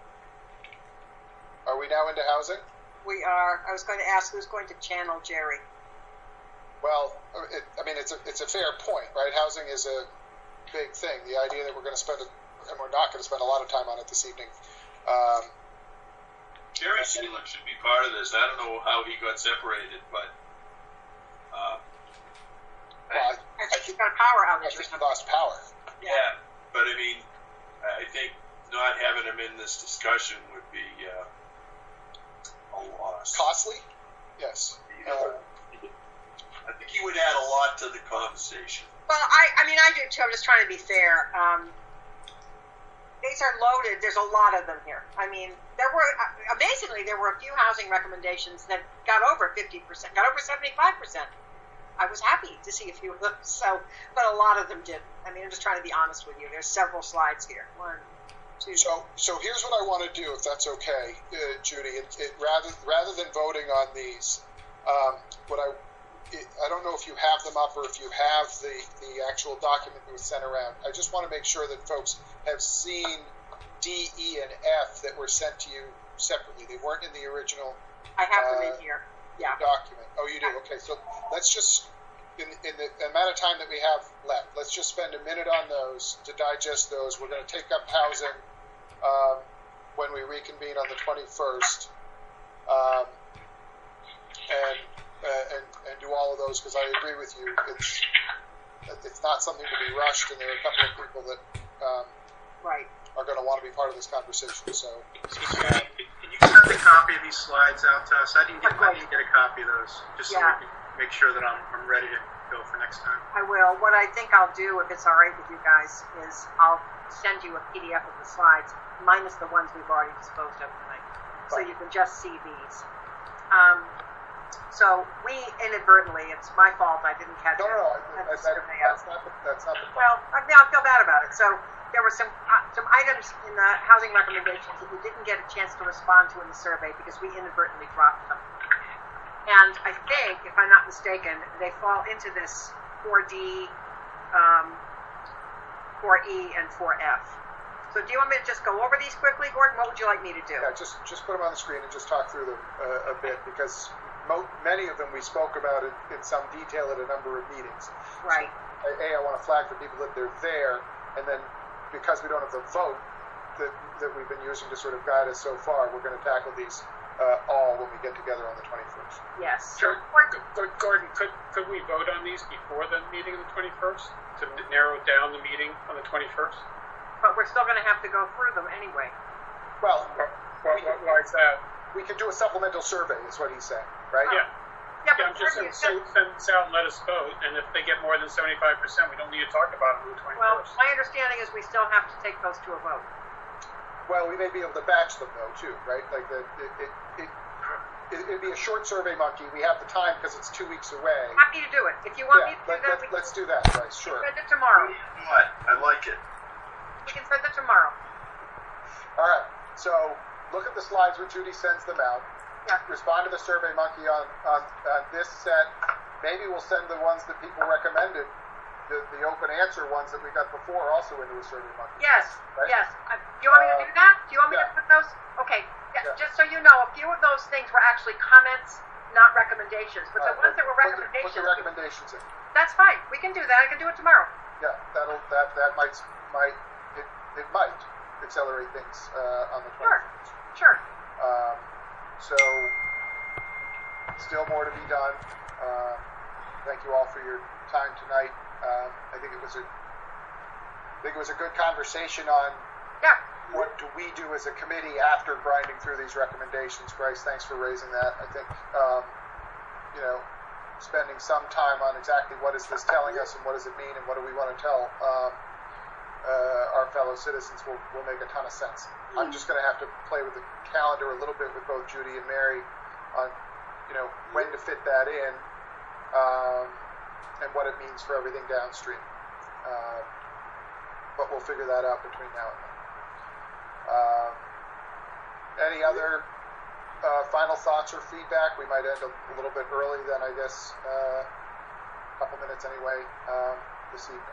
[SPEAKER 1] Are we now into housing?
[SPEAKER 4] We are. I was going to ask who's going to channel Jerry.
[SPEAKER 1] Well, it, I mean, it's a it's a fair point, right? Housing is a big thing. The idea that we're going to spend, a, and we're not going to spend a lot of time on it this evening. Um,
[SPEAKER 5] Jerry Seelig should be part of this. I don't know how he got separated, but uh,
[SPEAKER 1] well, I,
[SPEAKER 4] I think he's got a power
[SPEAKER 1] I
[SPEAKER 4] outage or
[SPEAKER 1] think he
[SPEAKER 4] something.
[SPEAKER 1] lost power.
[SPEAKER 5] yeah. But I mean, I think not having him in this discussion would be uh, a loss.
[SPEAKER 1] Costly? Yes. Uh,
[SPEAKER 5] I think he would add a lot to the conversation.
[SPEAKER 4] Well, I, I mean, I do too. I'm just trying to be fair. Um, these are loaded. There's a lot of them here. I mean, there were, uh, amazingly, there were a few housing recommendations that got over fifty percent, got over seventy-five percent. I was happy to see a few of them, so, but a lot of them didn't. I mean, I'm just trying to be honest with you. There's several slides here. One, two.
[SPEAKER 1] So, so here's what I want to do, if that's okay, uh, Judy. It, it, rather rather than voting on these, um, what I it, I don't know if you have them up or if you have the, the actual document that was sent around. I just want to make sure that folks have seen D, E, and F that were sent to you separately. They weren't in the original
[SPEAKER 4] I have
[SPEAKER 1] uh,
[SPEAKER 4] them in here. Yeah.
[SPEAKER 1] document. Oh, you do? Okay, so let's just, in, in the amount of time that we have left, let's just spend a minute on those to digest those. We're going to take up housing um, when we reconvene on the twenty-first. Um, and, uh, and and do all of those, because I agree with you. It's it's not something to be rushed, and there are a couple of people that um,
[SPEAKER 4] right.
[SPEAKER 1] are going to want to be part of this conversation. So,
[SPEAKER 6] uh, can you send a copy of these slides out to us? I didn't get I didn't get a copy of those, just so
[SPEAKER 4] Yeah.
[SPEAKER 6] we can make sure that I'm I'm ready to go for next time.
[SPEAKER 4] I will. What I think I'll do, if it's all right with you guys, is I'll send you a P D F of the slides, minus the ones we've already disposed of tonight, so you can just see these. Um, so we inadvertently, it's my fault, I didn't catch
[SPEAKER 1] no,
[SPEAKER 4] it.
[SPEAKER 1] no, no,
[SPEAKER 4] at
[SPEAKER 1] that,
[SPEAKER 4] the
[SPEAKER 1] that,
[SPEAKER 4] survey.
[SPEAKER 1] that's not the, that's not the
[SPEAKER 4] Well, I, mean, I feel bad about it. So there were some uh, some items in the housing recommendations that we didn't get a chance to respond to in the survey because we inadvertently dropped them. And I think, if I'm not mistaken, they fall into this four D, um, four E, and four F. So do you want me to just go over these quickly, Gordon? What would you like me to do?
[SPEAKER 1] Yeah, just just put them on the screen and just talk through them uh, a bit, because mo- many of them we spoke about in, in some detail at a number of meetings.
[SPEAKER 4] Right.
[SPEAKER 1] So, A, I want to flag for people that they're there, and then because we don't have the vote that, that we've been using to sort of guide us so far, we're going to tackle these uh, all when we get together on the twenty-first.
[SPEAKER 4] Yes.
[SPEAKER 2] Sure. Gordon, could, could we vote on these before the meeting on the twenty-first to narrow down the meeting on the twenty-first?
[SPEAKER 4] But we're still going to have to go through them anyway.
[SPEAKER 1] Well,
[SPEAKER 2] why, why, why is that?
[SPEAKER 1] We could do a supplemental survey, is what he's saying, right?
[SPEAKER 2] Yeah.
[SPEAKER 4] Yeah,
[SPEAKER 2] Yeah, I'm just saying, send, send this out and let us vote, and if they get more than seventy-five percent, we don't need to talk about it on the
[SPEAKER 4] Well,
[SPEAKER 2] twenty-first.
[SPEAKER 4] my understanding is we still have to take those to a vote.
[SPEAKER 1] Well, we may be able to batch them, though, too, right? Like, the, it, it, it, it, it'd be a short survey monkey. We have the time because it's two weeks away.
[SPEAKER 4] Happy to do it. If you want
[SPEAKER 1] yeah,
[SPEAKER 4] me to
[SPEAKER 1] let,
[SPEAKER 4] do that,
[SPEAKER 1] let,
[SPEAKER 4] we
[SPEAKER 1] let's do that, right? Sure.
[SPEAKER 4] can send it tomorrow.
[SPEAKER 5] What? I like it.
[SPEAKER 4] We can send it tomorrow.
[SPEAKER 1] All right. So look at the slides when Judy sends them out.
[SPEAKER 4] Yeah.
[SPEAKER 1] Respond to the survey monkey on, on, on this set. Maybe we'll send the ones that people recommended, the, the open answer ones that we got before, also into a survey monkey.
[SPEAKER 4] Yes,
[SPEAKER 1] right?
[SPEAKER 4] yes. Uh, do you want me to do that? Do you want me
[SPEAKER 1] yeah.
[SPEAKER 4] to put those? Okay. Yeah,
[SPEAKER 1] Yeah.
[SPEAKER 4] Just so you know, a few of those things were actually comments, not recommendations. But
[SPEAKER 1] All
[SPEAKER 4] the
[SPEAKER 1] right,
[SPEAKER 4] ones that were
[SPEAKER 1] put the-
[SPEAKER 4] recommendations,
[SPEAKER 1] Put the recommendations in.
[SPEAKER 4] that's fine. We can do that. I can do it tomorrow.
[SPEAKER 1] Yeah, that'll that that might might it, it might accelerate things uh, on the
[SPEAKER 4] Sure.
[SPEAKER 1] twenty-first.
[SPEAKER 4] Sure.
[SPEAKER 1] Um, so still more to be done. Uh, thank you all for your time tonight. Um, I think it was a I think it was a good conversation on
[SPEAKER 4] Yeah.
[SPEAKER 1] what do we do as a committee after grinding through these recommendations. Bryce, thanks for raising that. I think um, you know, spending some time on exactly what is this telling us and what does it mean and what do we want to tell um, uh, our fellow citizens will, will make a ton of sense. I'm just going to have to play with the calendar a little bit with both Judy and Mary on, you know, when to fit that in um, and what it means for everything downstream. Uh, but we'll figure that out between now and then. Um, any other uh, final thoughts or feedback? We might end a, a little bit early then, I guess, uh, a couple minutes anyway, um, this evening.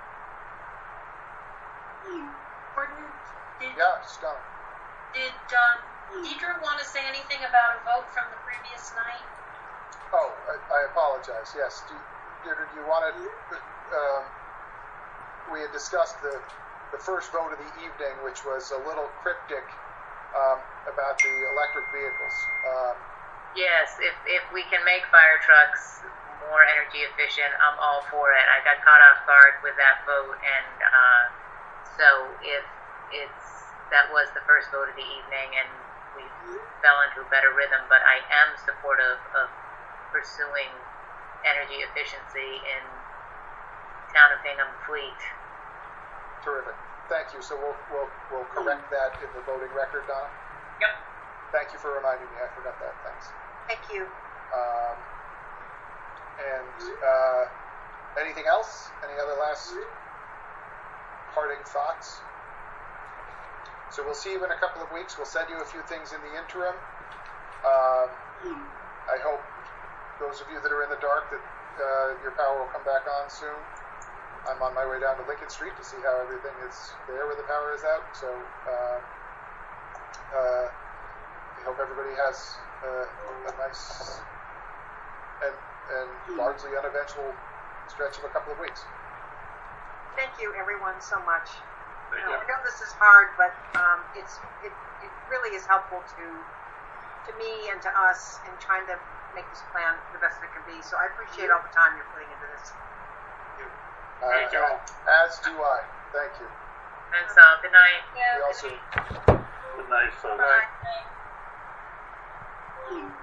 [SPEAKER 8] Gordon, did,
[SPEAKER 1] Yeah, Stone.
[SPEAKER 8] did um, Deidre want to say anything about a vote from the previous night?
[SPEAKER 1] Oh, I, I apologize. Yes, do, Deirdre, do you want to? Um, we had discussed the the first vote of the evening, which was a little cryptic um, about the electric vehicles. Um,
[SPEAKER 15] Yes, if if we can make fire trucks more energy efficient, I'm all for it. I got caught off guard with that vote, and uh, so if it's that was the first vote of the evening, and we fell into a better rhythm. But I am supportive of pursuing energy efficiency in town of Hingham fleet.
[SPEAKER 1] terrific. Thank you. So we'll we'll we'll correct that in the voting record, Donna.
[SPEAKER 8] Yep.
[SPEAKER 1] Thank you for reminding me. I forgot that. Thanks.
[SPEAKER 4] Thank you.
[SPEAKER 1] Um, and uh, anything else? Any other last parting thoughts? So we'll see you in a couple of weeks. We'll send you a few things in the interim. Um, I hope those of you that are in the dark, that uh, your power will come back on soon. I'm on my way down to Lincoln Street to see how everything is there where the power is out. So uh, uh, I hope everybody has uh, a nice and, and largely uneventful stretch of a couple of weeks.
[SPEAKER 4] Thank you, everyone, so much.
[SPEAKER 5] Thank
[SPEAKER 4] You know,
[SPEAKER 5] you.
[SPEAKER 4] I know this is hard, but um, it's it, it really is helpful to to me and to us in trying to make this plan the best it can be. So I appreciate all the time you're putting into this.
[SPEAKER 1] Uh,
[SPEAKER 5] Thank you.
[SPEAKER 1] As do I. Thank you.
[SPEAKER 15] Thanks all. Good night.
[SPEAKER 1] We all soon.
[SPEAKER 12] Good night, folks.
[SPEAKER 4] Bye.